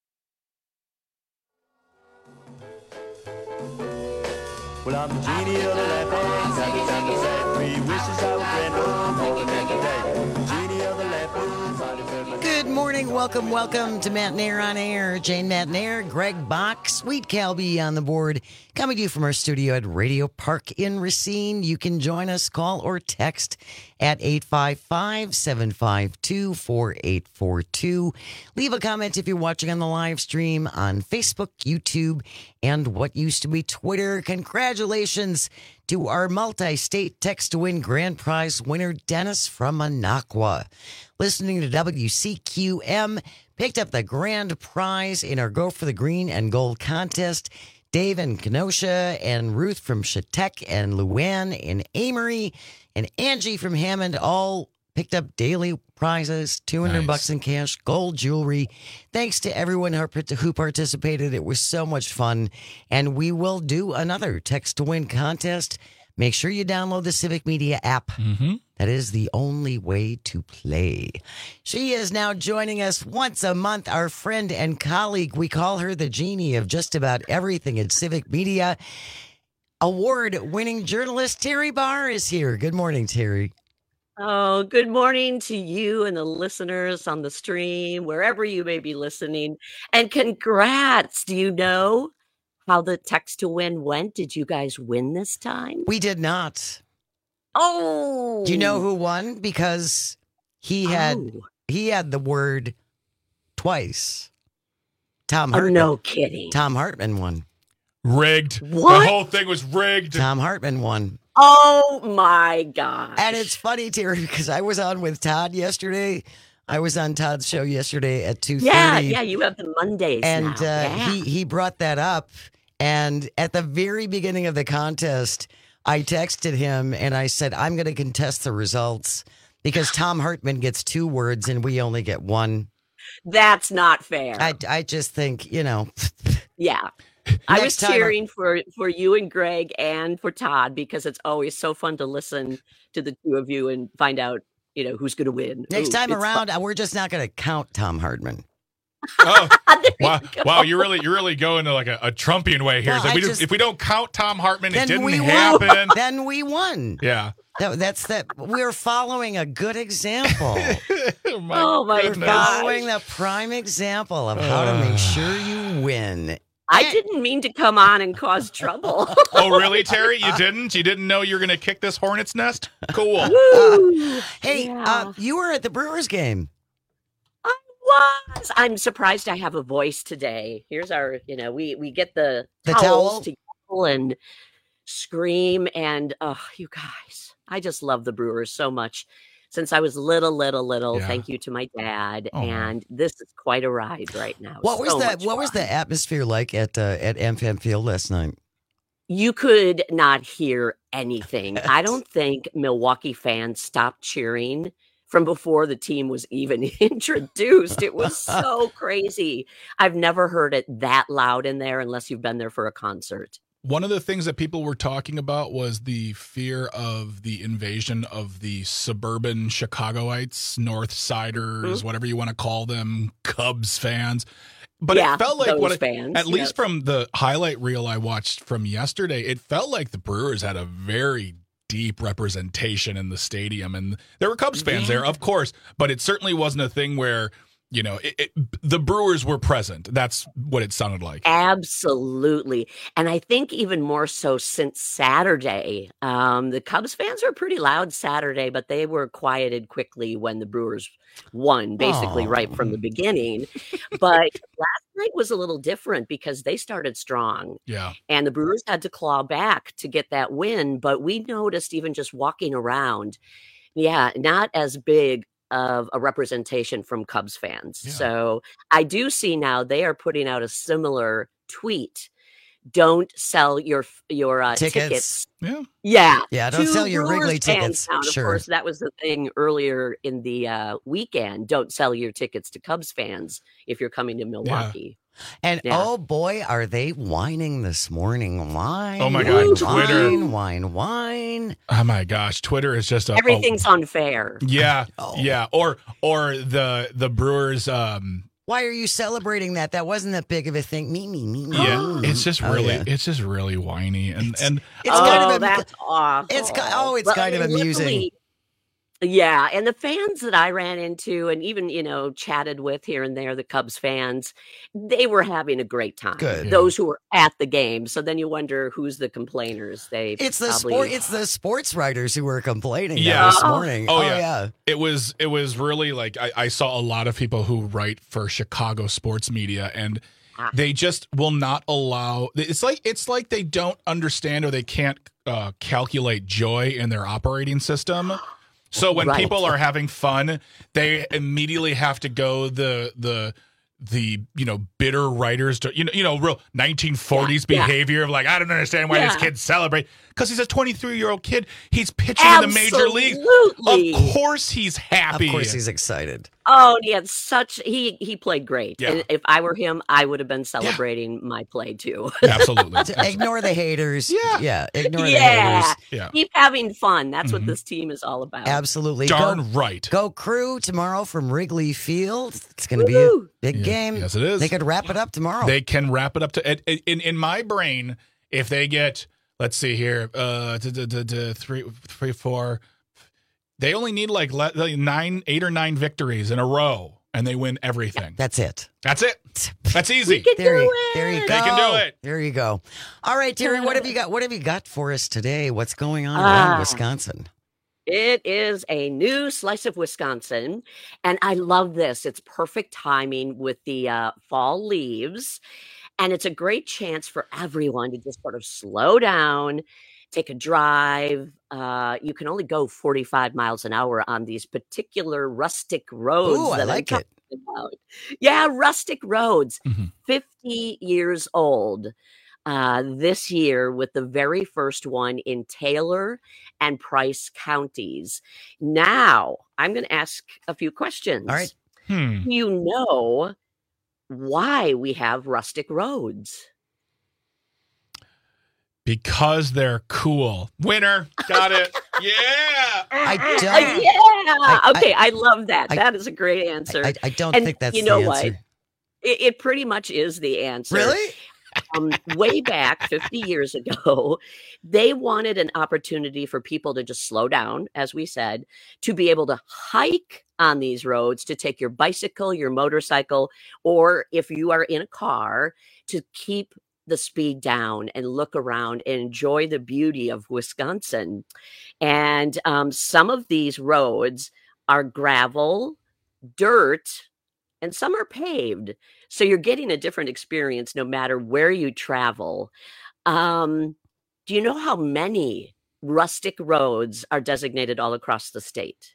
Well, I'm the genie of the lamp, and got the time to say three wishes I would grant, no more than every day. Genie of the lamp, I deserve my... Good morning. Welcome, welcome to Matt Nair on Air. Jane Matt Nair, Greg Bach, Sweet Calby on the board. Coming to you from our studio at Radio Park in Racine. You can join us, call or text at eight five five, seven five two, four eight four two. Leave a comment if you're watching on the live stream on Facebook, YouTube, and what used to be Twitter. Congratulations to our multi-state text-to-win grand prize winner, Dennis from Minocqua. Listening to W C Q M, picked up the grand prize in our Go for the Green and Gold contest. Dave in Kenosha and Ruth from Chautauqua and Luann in Amory and Angie from Hammond all picked up daily prizes, two hundred Nice. bucks in cash, gold jewelry. Thanks to everyone who who participated. It was so much fun. And we will do another text to win contest. Make sure you download the Civic Media app. Mm-hmm. That is the only way to play. She is now joining us once a month, our friend and colleague. We call her the genie of just about everything at Civic Media. Award-winning journalist Terry Barr is here. Good morning, Terry. Oh, good morning to you and the listeners on the stream, wherever you may be listening. And congrats. Do you know how the text to win went? Did you guys win this time? We did not. Oh. Do you know who won? Because he had Oh. he had the word twice. Tom Oh, Hartman. no kidding. Tom Hartman won. Rigged. What? The whole thing was rigged. Tom Hartman won. Oh my gosh. And it's funny, Terry, because I was on with Todd yesterday. I was on Todd's show yesterday at two thirty. Yeah, yeah, you have the Mondays And now. uh, Yeah. he, he brought that up. And at the very beginning of the contest, I texted him and I said, I'm going to contest the results because Tom Hartman gets two words and we only get one. That's not fair. I, I just think, you know. Yeah. I was Next time- cheering for, for you and Greg and for Todd because it's always so fun to listen to the two of you and find out, you know, who's going to win. Next Ooh, time it's around, fun. we're just not going to count Tom Hartman. Oh, wow, wow! You're really, you're really going to like a, a Trumpian way here. Well, It's like I we do- just- if we don't count Tom Hartman, it Then didn't we happen. won. Then we won. Yeah. That, that's that. We're following a good example. Oh my, Oh, my We're goodness. following the prime example of how to Uh. make sure you win. I didn't mean to come on and cause trouble. Oh, really, Terry? You didn't? You didn't know you were going to kick this hornet's nest? Cool. Woo! Hey, Yeah. uh, you were at the Brewers game. was. I'm surprised I have a voice today. Here's our, you know, we we get the, The towels towel? to yell and scream and oh, you guys, I just love the Brewers so much. Since I was little, little, little, Yeah. thank you to my dad, Oh, wow. and this is quite a ride right now. What was So that? much What was fun. the atmosphere like at uh, at M F M Field last night? You could not hear anything. I don't think Milwaukee fans stopped cheering from before the team was even introduced. It was so crazy. I've never heard it that loud in there unless you've been there for a concert. One of the things that people were talking about was the fear of the invasion of the suburban Chicagoites, North Siders, Mm-hmm. whatever you want to call them, Cubs fans. But Yeah, it felt like those what it- fans, at yes. least from the highlight reel I watched from yesterday, it felt like the Brewers had a very deep representation in the stadium, and there were Cubs fans Yeah. there, of course, but it certainly wasn't a thing where, you know, it, it, the Brewers were present. That's what it sounded like. Absolutely. And I think even more so since Saturday, um, the Cubs fans were pretty loud Saturday, but they were quieted quickly when the Brewers won, basically Aw. right from the beginning. But last night was a little different because they started strong. Yeah. And the Brewers had to claw back to get that win. But we noticed even just walking around, yeah, not as big of a representation from Cubs fans. Yeah. So I do see now they are putting out a similar tweet. Don't sell your your uh, Tickets. tickets. Yeah. Yeah. Yeah, don't to sell your Brewers Wrigley fans tickets. now. And Sure. Of course, that was the thing earlier in the uh, weekend. Don't sell your tickets to Cubs fans if you're coming to Milwaukee. And Yeah. oh boy, are they whining this morning. Wine. Oh my God, wine, Twitter. Wine, wine, wine. Oh my gosh, Twitter is just a a- Everything's unfair. yeah, Oh. yeah. Or or the the Brewers. Um, Why are you celebrating that? That wasn't that big of a thing. Me, me, me, me. yeah, me. it's just Oh, really yeah. it's just really whiny and and It's oh, kind of a, that's awful. It's ki- oh, it's Well, kind of amusing. luckily- Yeah, and the fans that I ran into and even, you know, chatted with here and there, the Cubs fans, they were having a great time. Good. Those who were at the game. So then you wonder who's the complainers. They It's the probably, sport. It's the sports writers who were complaining Yeah. yeah. this Oh. morning. Oh, Oh, yeah. yeah. it was it was really like I, I saw a lot of people who write for Chicago sports media and Ah. they just will not allow. It's like it's like they don't understand or they can't uh, calculate joy in their operating system. So when Right. people are having fun, they immediately have to go the the the you know bitter writers to you know you know real nineteen forties Yeah, yeah. behavior of like I don't understand why this Yeah. kid celebrate because he's a twenty-three year old kid. He's pitching in the major leagues. Absolutely. Of course he's happy. Of course, he's excited. Oh, he had such he he played great. Yeah. And if I were him, I would have been celebrating my play too. Absolutely. Ignore the haters. Yeah. Yeah. Ignore the yeah. haters. Yeah. Keep having fun. That's Mhm. what this team is all about. Absolutely. Darn Go, right. go Crew tomorrow from Wrigley Field. It's going to be a Woo-hoo. big Yeah, game. yes, it is. They could wrap it up tomorrow. They can wrap it up to in in, in my brain if they get let's see here uh d- d- d- d- three three four they only need like, le- like nine eight or nine victories in a row and they win everything. That's it. That's it. That's easy. There you, there you go. They can do it. There you go. All right, Terry, what have you got? What have you got for us today? What's going on Ah. around Wisconsin? It is a new slice of Wisconsin, and I love this. It's perfect timing with the uh, fall leaves, and it's a great chance for everyone to just sort of slow down, take a drive. Uh, you can only go forty-five miles an hour on these particular rustic roads Ooh, I that like I'm it. talking about. Yeah, rustic roads, Mhm. fifty years old. Uh, this year with the very first one in Taylor and Price counties. Now, I'm going to ask a few questions. All right. Hmm. Do you know why we have rustic roads? Because they're cool. Winner. Got it. Yeah. I Uh, don't. yeah. I- okay, I, love that. I- that is a great answer. I, I don't And think that's you know the what? answer. It, it pretty much is the answer. Really? um, way back fifty years ago, they wanted an opportunity for people to just slow down, as we said, to be able to hike on these roads, to take your bicycle, your motorcycle, or if you are in a car, to keep the speed down and look around and enjoy the beauty of Wisconsin. And um, some of these roads are gravel, dirt, and some are paved. So you're getting a different experience no matter where you travel. Um, do you know how many rustic roads are designated all across the state?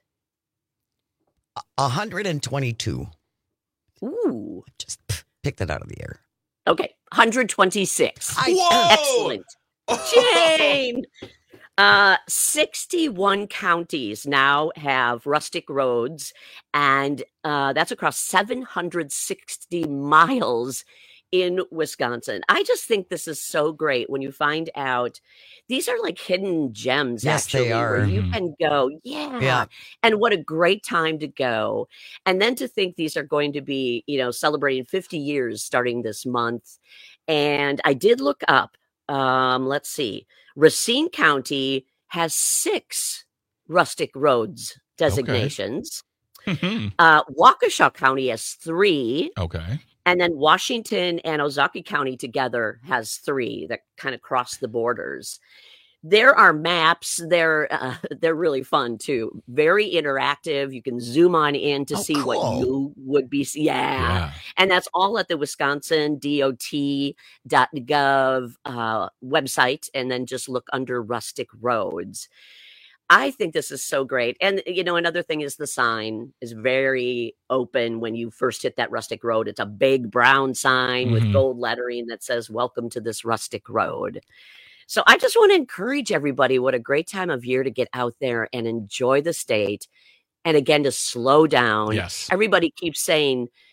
one hundred twenty-two. Ooh. Just pff, pick that out of the air. Okay, one hundred twenty-six. I- Whoa! Excellent. Jane! Uh, sixty-one counties now have rustic roads, and uh, that's across seven hundred sixty miles in Wisconsin. I just think this is so great when you find out these are like hidden gems. Yes, actually, they are. Where you Mhm. can go, yeah. Yeah. And what a great time to go. And then to think these are going to be, you know, celebrating fifty years starting this month. And I did look up, um, let's see, Racine County has six rustic roads designations. Mhm. Uh, Waukesha County has three. Okay. And then Washington and Ozaukee County together has three that kind of cross the borders. There are maps. They're uh, they're really fun too. Very interactive. You can zoom on in to Oh, see what cool. you would be. Yeah. Yeah. And that's all at the Wisconsin D O T dot gov uh, website. And then just look under rustic roads. I think this is so great. And, you know, another thing is the sign is very open when you first hit that rustic road. It's a big brown sign Mhm. with gold lettering that says, "Welcome to this rustic road." So I just want to encourage everybody. What a great time of year to get out there and enjoy the state. And again, to slow down. Yes. Everybody keeps saying,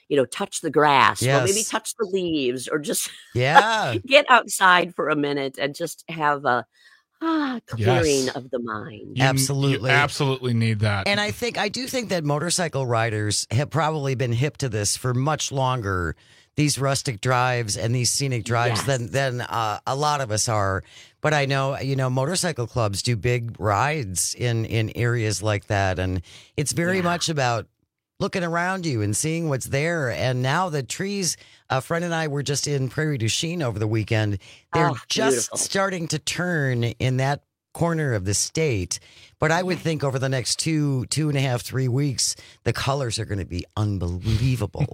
you know, touch the grass, or maybe Yes. touch the leaves, or just Yeah. get outside for a minute and just have a ah, clearing Yes. of the mind. You- Absolutely. You absolutely need that. And I think I do think that motorcycle riders have probably been hip to this for much longer. These rustic drives and these scenic drives Yes. than than uh, a lot of us are. But I know, you know, motorcycle clubs do big rides in in areas like that, and it's very much about looking around you and seeing what's there. And now the trees. A friend and I were just in Prairie du Chien over the weekend. They're Oh, just beautiful. starting to turn in that corner of the state. But I would think over the next two, two and a half, three weeks, the colors are going to be unbelievable.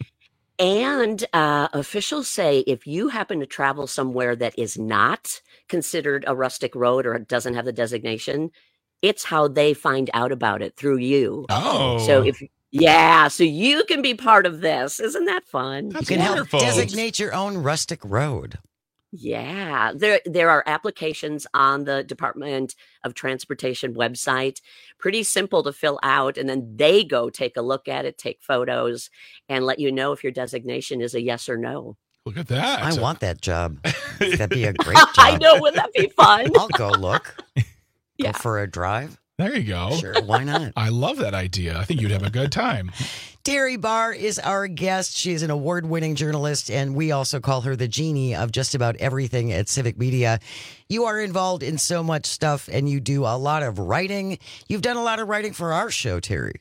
And uh, officials say if you happen to travel somewhere that is not considered a rustic road or doesn't have the designation, it's how they find out about it through you. Oh. So if yeah, so you can be part of this. Isn't that fun? you can help designate your own rustic road. Yeah, there there are applications on the Department of Transportation website. Pretty simple to fill out, and then they go take a look at it, take photos, and let you know if your designation is a yes or no. Look at that. I want that job. That'd be a great job. I know, wouldn't that be fun? I'll go look. Yeah. Go for a drive. There you go. Sure, why not? I love that idea. I think you'd have a good time. Terry Barr is our guest. She is an award-winning journalist, and we also call her the genie of just about everything at Civic Media. You are involved in so much stuff, and you do a lot of writing. You've done a lot of writing for our show, Terry.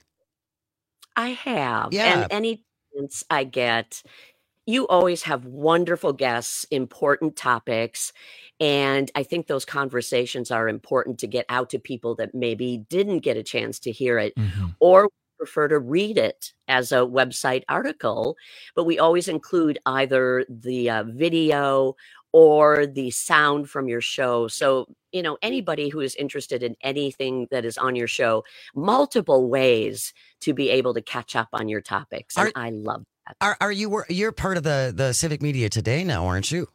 I have. Yeah. And any chance I get, you always have wonderful guests, important topics. And I think those conversations are important to get out to people that maybe didn't get a chance to hear it or prefer to read it as a website article. But we always include either the uh, video or the sound from your show. So, you know, anybody who is interested in anything that is on your show, multiple ways to be able to catch up on your topics. And Are- I love that. Are are you wor- you're part of the the Civic Media Today now, aren't you?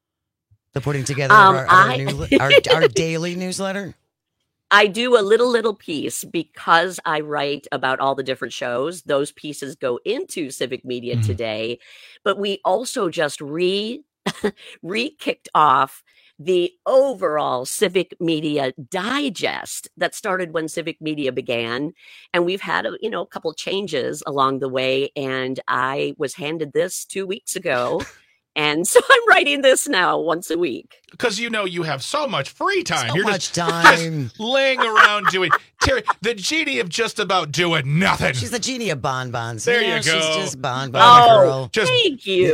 The putting together Um, of our, our, I- newsle- our our daily newsletter. I do a little, little piece because I write about all the different shows. Those pieces go into Civic Media Mm-hmm. Today, but we also just re, re-kicked off the overall Civic Media Digest that started when Civic Media began. And we've had, a, you know, a couple changes along the way. And I was handed this two weeks ago. And so I'm writing this now once a week. Because you know you have so much free time. So You're much just, time. just laying around doing. Terry, the genie of just about doing nothing. She's the genie of bonbons. There Yeah, you go. She's just bonbon Oh, girl. Just- thank you.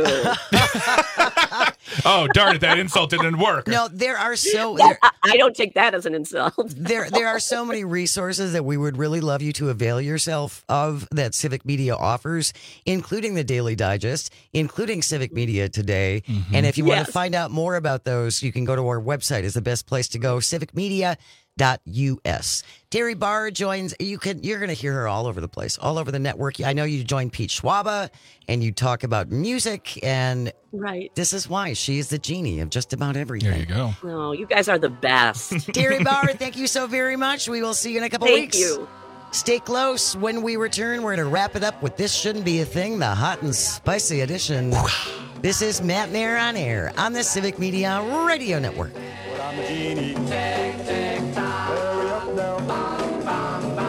Oh, darn it. That insult didn't work. No, there are so Well, there, I, I don't take that as an insult. there there are so many resources that we would really love you to avail yourself of that Civic Media offers, including the Daily Digest, including Civic Media Today. And if you want Yes. to find out more about those, you can go to our website. Is the best place to go, civic media dot U S. Terry Barr joins. You can you're going to hear her all over the place, all over the network. I know you joined Pete Schwaba and you talk about music, and Right. this is why she's the genie of just about everything. There you go. Oh, you guys are the best. Terry Barr, thank you so very much. We will see you in a couple Thank weeks. you. Stay close. When we return, we're going to wrap it up with This Shouldn't Be a Thing, the hot and spicy edition. This is Matt Nair on Air on the Civic Media Radio Network. Well, I'm a genie. Hurry up now.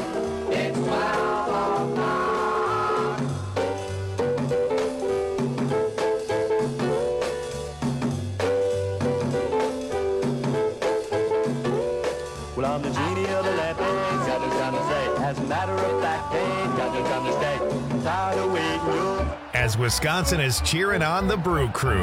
Well, I'm the genie of the lamp, ain't got no time to say. As a matter of fact, ain't got no time to stay. Tired of waiting, you. As Wisconsin is cheering on the Brew Crew.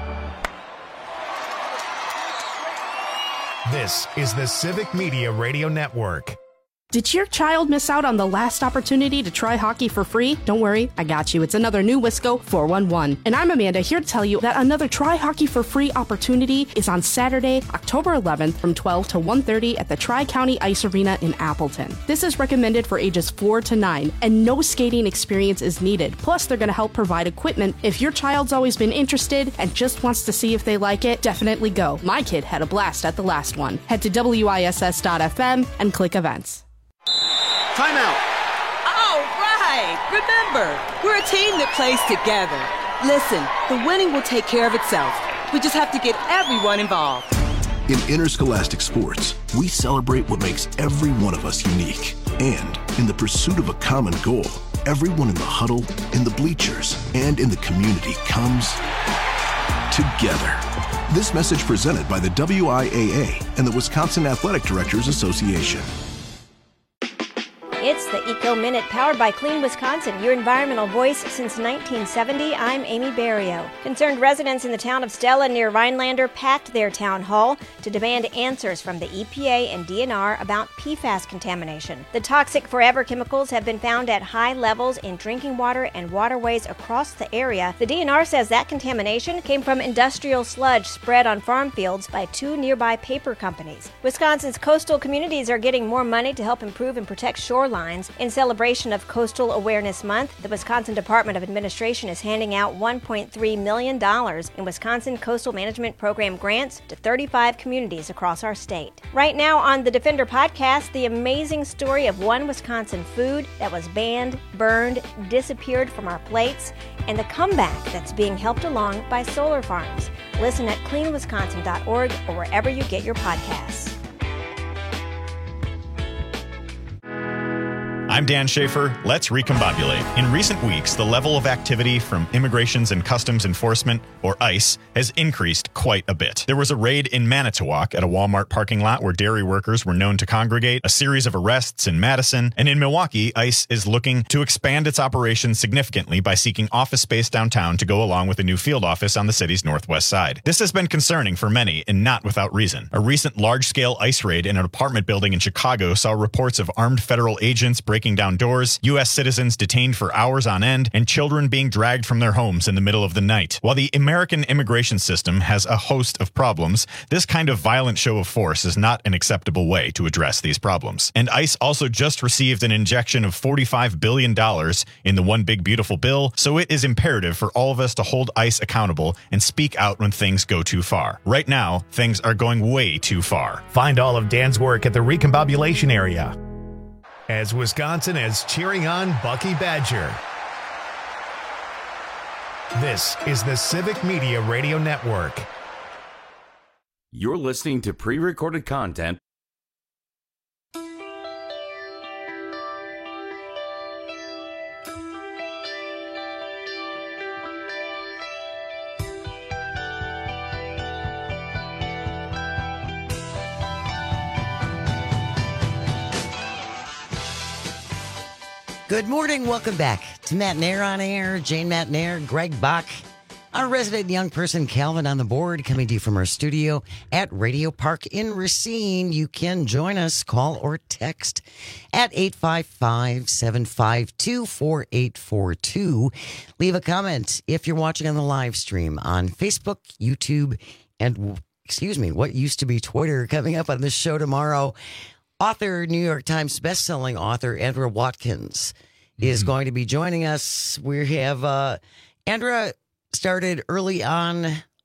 This is the Civic Media Radio Network. Did your child miss out on the last opportunity to try hockey for free? Don't worry, I got you. It's another new Wisco four one one. And I'm Amanda, here to tell you that another Try Hockey for Free opportunity is on Saturday, October eleventh from twelve to one thirty at the Tri-County Ice Arena in Appleton. This is recommended for ages four to nine, and no skating experience is needed. Plus, they're going to help provide equipment. If your child's always been interested and just wants to see if they like it, definitely go. My kid had a blast at the last one. Head to W I S S dot F M and click events. Timeout. All right. right. Remember, we're a team that plays together. Listen, the winning will take care of itself. We just have to get everyone involved. In interscholastic sports, we celebrate what makes every one of us unique. And in the pursuit of a common goal, everyone in the huddle, in the bleachers, and in the community comes together. This message presented by the W I A A and the Wisconsin Athletic Directors Association. It's the Eco Minute, powered by Clean Wisconsin, your environmental voice since nineteen seventy. I'm Amy Barrio. Concerned residents in the town of Stella near Rhinelander packed their town hall to demand answers from the E P A and D N R about P FAS contamination. The toxic forever chemicals have been found at high levels in drinking water and waterways across the area. The D N R says that contamination came from industrial sludge spread on farm fields by two nearby paper companies. Wisconsin's coastal communities are getting more money to help improve and protect shorelines. In celebration of Coastal Awareness Month, the Wisconsin Department of Administration is handing out one point three million dollars in Wisconsin Coastal Management Program grants to thirty-five communities across our state. Right now on the Defender podcast, the amazing story of one Wisconsin food that was banned, burned, disappeared from our plates, and the comeback that's being helped along by solar farms. Listen at clean wisconsin dot org or wherever you get your podcasts. I'm Dan Schaefer. Let's recombobulate. In recent weeks, the level of activity from Immigrations and Customs Enforcement, or ICE, has increased quite a bit. There was a raid in Manitowoc at a Walmart parking lot where dairy workers were known to congregate, a series of arrests in Madison, and in Milwaukee, ICE is looking to expand its operations significantly by seeking office space downtown to go along with a new field office on the city's northwest side. This has been concerning for many, and not without reason. A recent large-scale ICE raid in an apartment building in Chicago saw reports of armed federal agents breaking down doors, U S citizens detained for hours on end, and children being dragged from their homes in the middle of the night. While the American immigration system has a host of problems, this kind of violent show of force is not an acceptable way to address these problems. And ICE also just received an injection of forty-five billion dollars in the One Big Beautiful Bill, so it is imperative for all of us to hold ICE accountable and speak out when things go too far. Right now, things are going way too far. Find all of Dan's work at the Recombobulation area. As Wisconsin is cheering on Bucky Badger. This is the Civic Media Radio Network. You're listening to pre-recorded content. Good morning. Welcome back to Matt Nair on Air. Jane Matt Nair, Greg Bach, our resident young person, Calvin, on the board, coming to you from our studio at Radio Park in Racine. You can join us, call or text at eight five five, seven five two, four eight four two. Leave a comment if you're watching on the live stream on Facebook, YouTube, and, excuse me, what used to be Twitter. Coming up on this show tomorrow, author, New York Times bestselling author Andra Watkins is mm-hmm. going to be joining us. We have uh, Andra started early on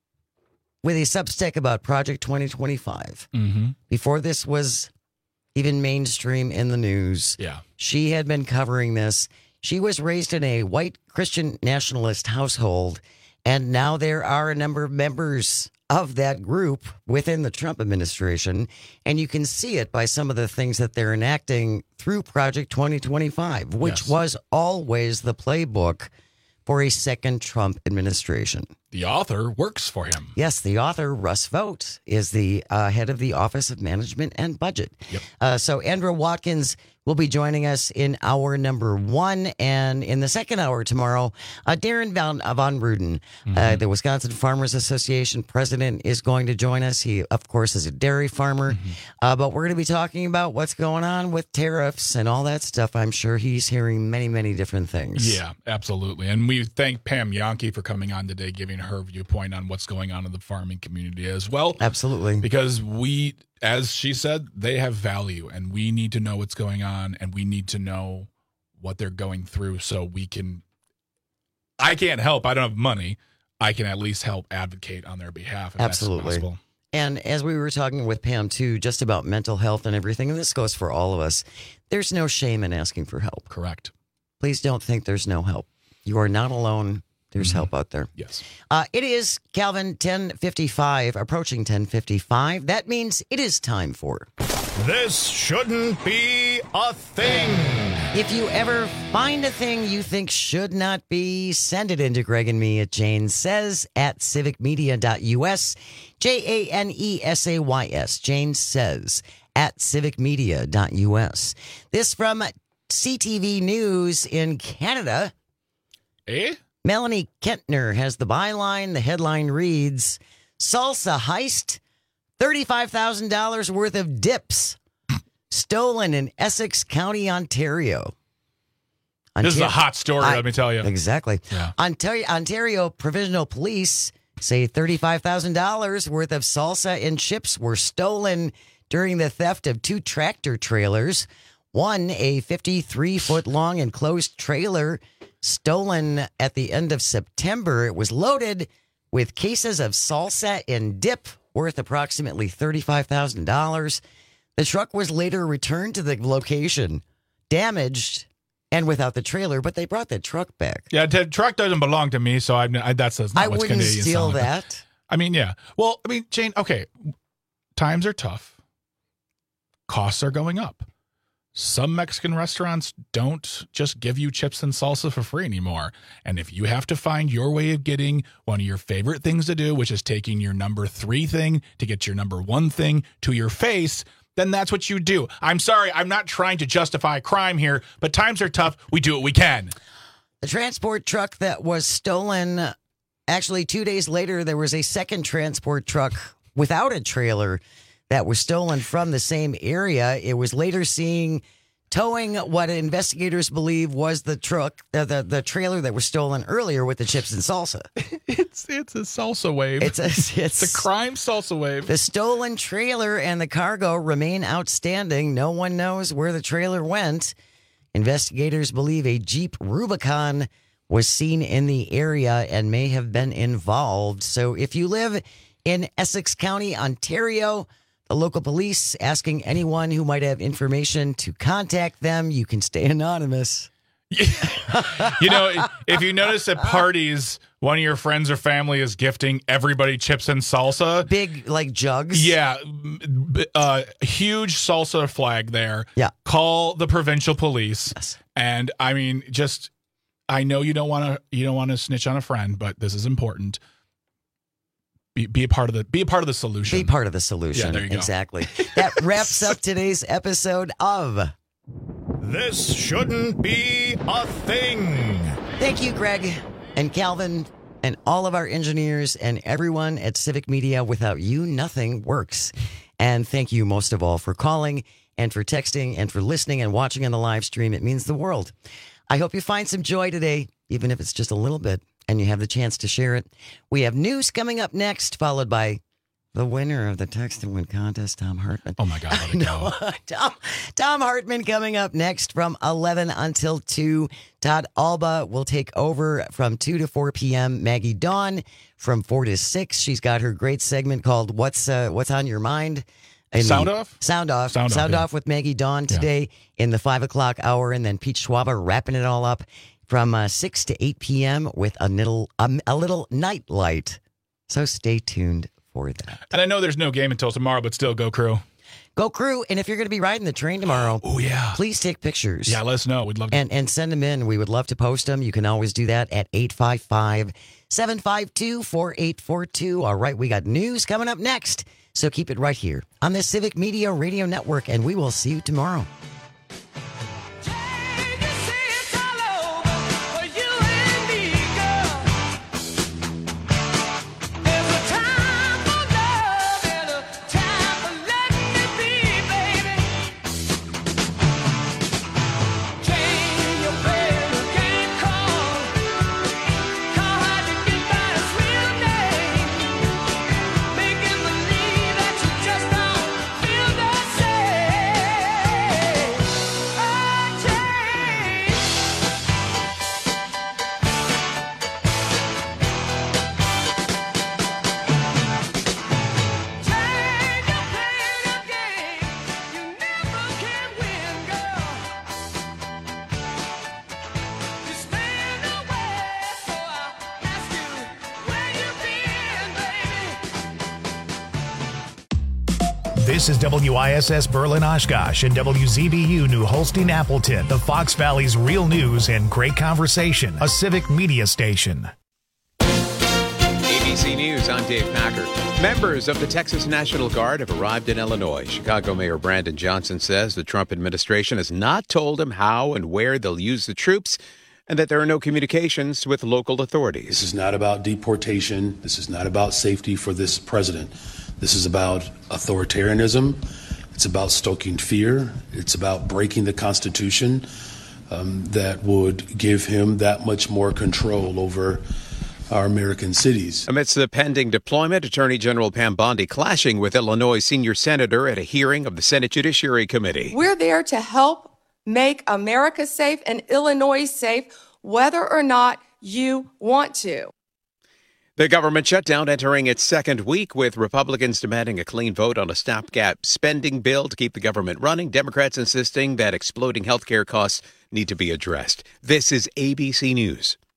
with a Substack about Project twenty twenty-five. Mm-hmm. Before this was even mainstream in the news, yeah, she had been covering this. She was raised in a white Christian nationalist household, and now there are a number of members of that group within the Trump administration, and you can see it by some of the things that they're enacting through Project twenty twenty-five, which yes. was always the playbook for a second Trump administration. The author works for him. Yes, the author, Russ Vought, is the uh, head of the Office of Management and Budget. Yep. Uh, so Andra Watkins will be joining us in hour number one. And in the second hour tomorrow, uh, Darren Von, uh, Von Ruden, mm-hmm. uh, the Wisconsin Farmers Association president, is going to join us. He, of course, is a dairy farmer. Mm-hmm. Uh, but we're going to be talking about what's going on with tariffs and all that stuff. I'm sure he's hearing many, many different things. Yeah, absolutely. And we thank Pam Yankee for coming on today, giving her viewpoint on what's going on in the farming community as well. Absolutely. Because we, as she said, they have value, and we need to know what's going on, and we need to know what they're going through so we can, I can't help, I don't have money, I can at least help advocate on their behalf if Absolutely. That's possible. And as we were talking with Pam, too, just about mental health and everything, and this goes for all of us, there's no shame in asking for help. Correct. please don't think there's no help. You are not alone. There's mm-hmm. help out there. Yes. Uh, it is, Calvin, ten fifty-five, approaching ten fifty-five. That means it is time for... This shouldn't be a thing. If you ever find a thing you think should not be, send it into Greg and me at Jane Says at civic media dot U S. J A N E S A Y S. Jane Says at civic media dot U S. This from C T V News in Canada. Eh? Melanie Kentner has the byline. The headline reads, Salsa heist, thirty-five thousand dollars worth of dips stolen in Essex County, Ontario. Ontario. This is a hot story, I, let me tell you. Exactly. Yeah. Ontario, Ontario Provincial Police say thirty-five thousand dollars worth of salsa and chips were stolen during the theft of two tractor trailers. One, a fifty-three foot long enclosed trailer stolen at the end of September. It was loaded with cases of salsa and dip worth approximately thirty-five thousand dollars. The truck was later returned to the location, damaged and without the trailer, but they brought the truck back. Yeah, the truck doesn't belong to me, so I, I that's not I what's wouldn't Canadian steal sound like. that. I mean, yeah. Well, I mean, Jane, okay, times are tough. Costs are going up. Some Mexican restaurants don't just give you chips and salsa for free anymore. And if you have to find your way of getting one of your favorite things to do, which is taking your number three thing to get your number one thing to your face, then that's what you do. I'm sorry, I'm not trying to justify crime here, but times are tough. We do what we can. The transport truck that was stolen, actually two days later, there was a second transport truck without a trailer that was stolen from the same area. It was later seen towing what investigators believe was the truck, uh, the the trailer that was stolen earlier with the chips and salsa. It's it's a salsa wave. It's a it's, it's a crime salsa wave. The stolen trailer and the cargo remain outstanding. No one knows where the trailer went. Investigators believe a Jeep Rubicon was seen in the area and may have been involved. So if you live in Essex County, Ontario, the local police asking anyone who might have information to contact them. You can stay anonymous. You know, if you notice at parties, one of your friends or family is gifting everybody chips and salsa. Big, like, jugs? Yeah. Uh, huge salsa flag there. Yeah. Call the provincial police. Yes. And, I mean, just, I know you don't want to you don't want to snitch on a friend, but this is important. Be, be a part of the be a part of the solution. Be part of the solution. Yeah, there you go. Exactly. That wraps up today's episode of This Shouldn't Be a Thing. Thank you, Greg and Calvin and all of our engineers and everyone at Civic Media. Without you, nothing works. And thank you most of all for calling and for texting and for listening and watching on the live stream. It means the world. I hope you find some joy today, even if it's just a little bit, and you have the chance to share it. We have news coming up next, followed by the winner of the Text and Win contest, Tom Hartman. Oh, my God. I know. Tom, Tom Hartman coming up next from eleven until two. Todd Alba will take over from two to four p.m. Maggie Dawn from four to six. She's got her great segment called What's uh, What's on Your Mind? In Sound the, off? Sound off. Sound, Sound off, off yeah. with Maggie Dawn today yeah. in the five o'clock hour. And then Pete Schwaba wrapping it all up from uh, six to eight p.m. with a little, um, a little night light. So stay tuned for that. And I know there's no game until tomorrow, but still, go Crew. Go Crew. And if you're going to be riding the train tomorrow, oh yeah, please take pictures. Yeah, let us know. We'd love to. And, and send them in. We would love to post them. You can always do that at eight five five, seven five two, four eight four two. All right, we got news coming up next. So keep it right here on the Civic Media Radio Network, and we will see you tomorrow. Just don't feel the same. This is W I S S Berlin Oshkosh and W Z B U New Holstein Appleton, the Fox Valley's real news and great conversation, a civic media station. A B C News, I'm Dave Packer. Members of the Texas National Guard have arrived in Illinois. Chicago Mayor Brandon Johnson says the Trump administration has not told him how and where they'll use the troops, and that there are no communications with local authorities. This is not about deportation. This is not about safety for this president. This is about authoritarianism. It's about stoking fear. It's about breaking the Constitution um, that would give him that much more control over our American cities. Amidst the pending deployment, Attorney General Pam Bondi clashing with Illinois senior senator at a hearing of the Senate Judiciary Committee. We're there to help make America safe and Illinois safe, whether or not you want to. The government shutdown entering its second week, with Republicans demanding a clean vote on a stopgap spending bill to keep the government running. Democrats insisting that exploding health care costs need to be addressed. This is A B C News.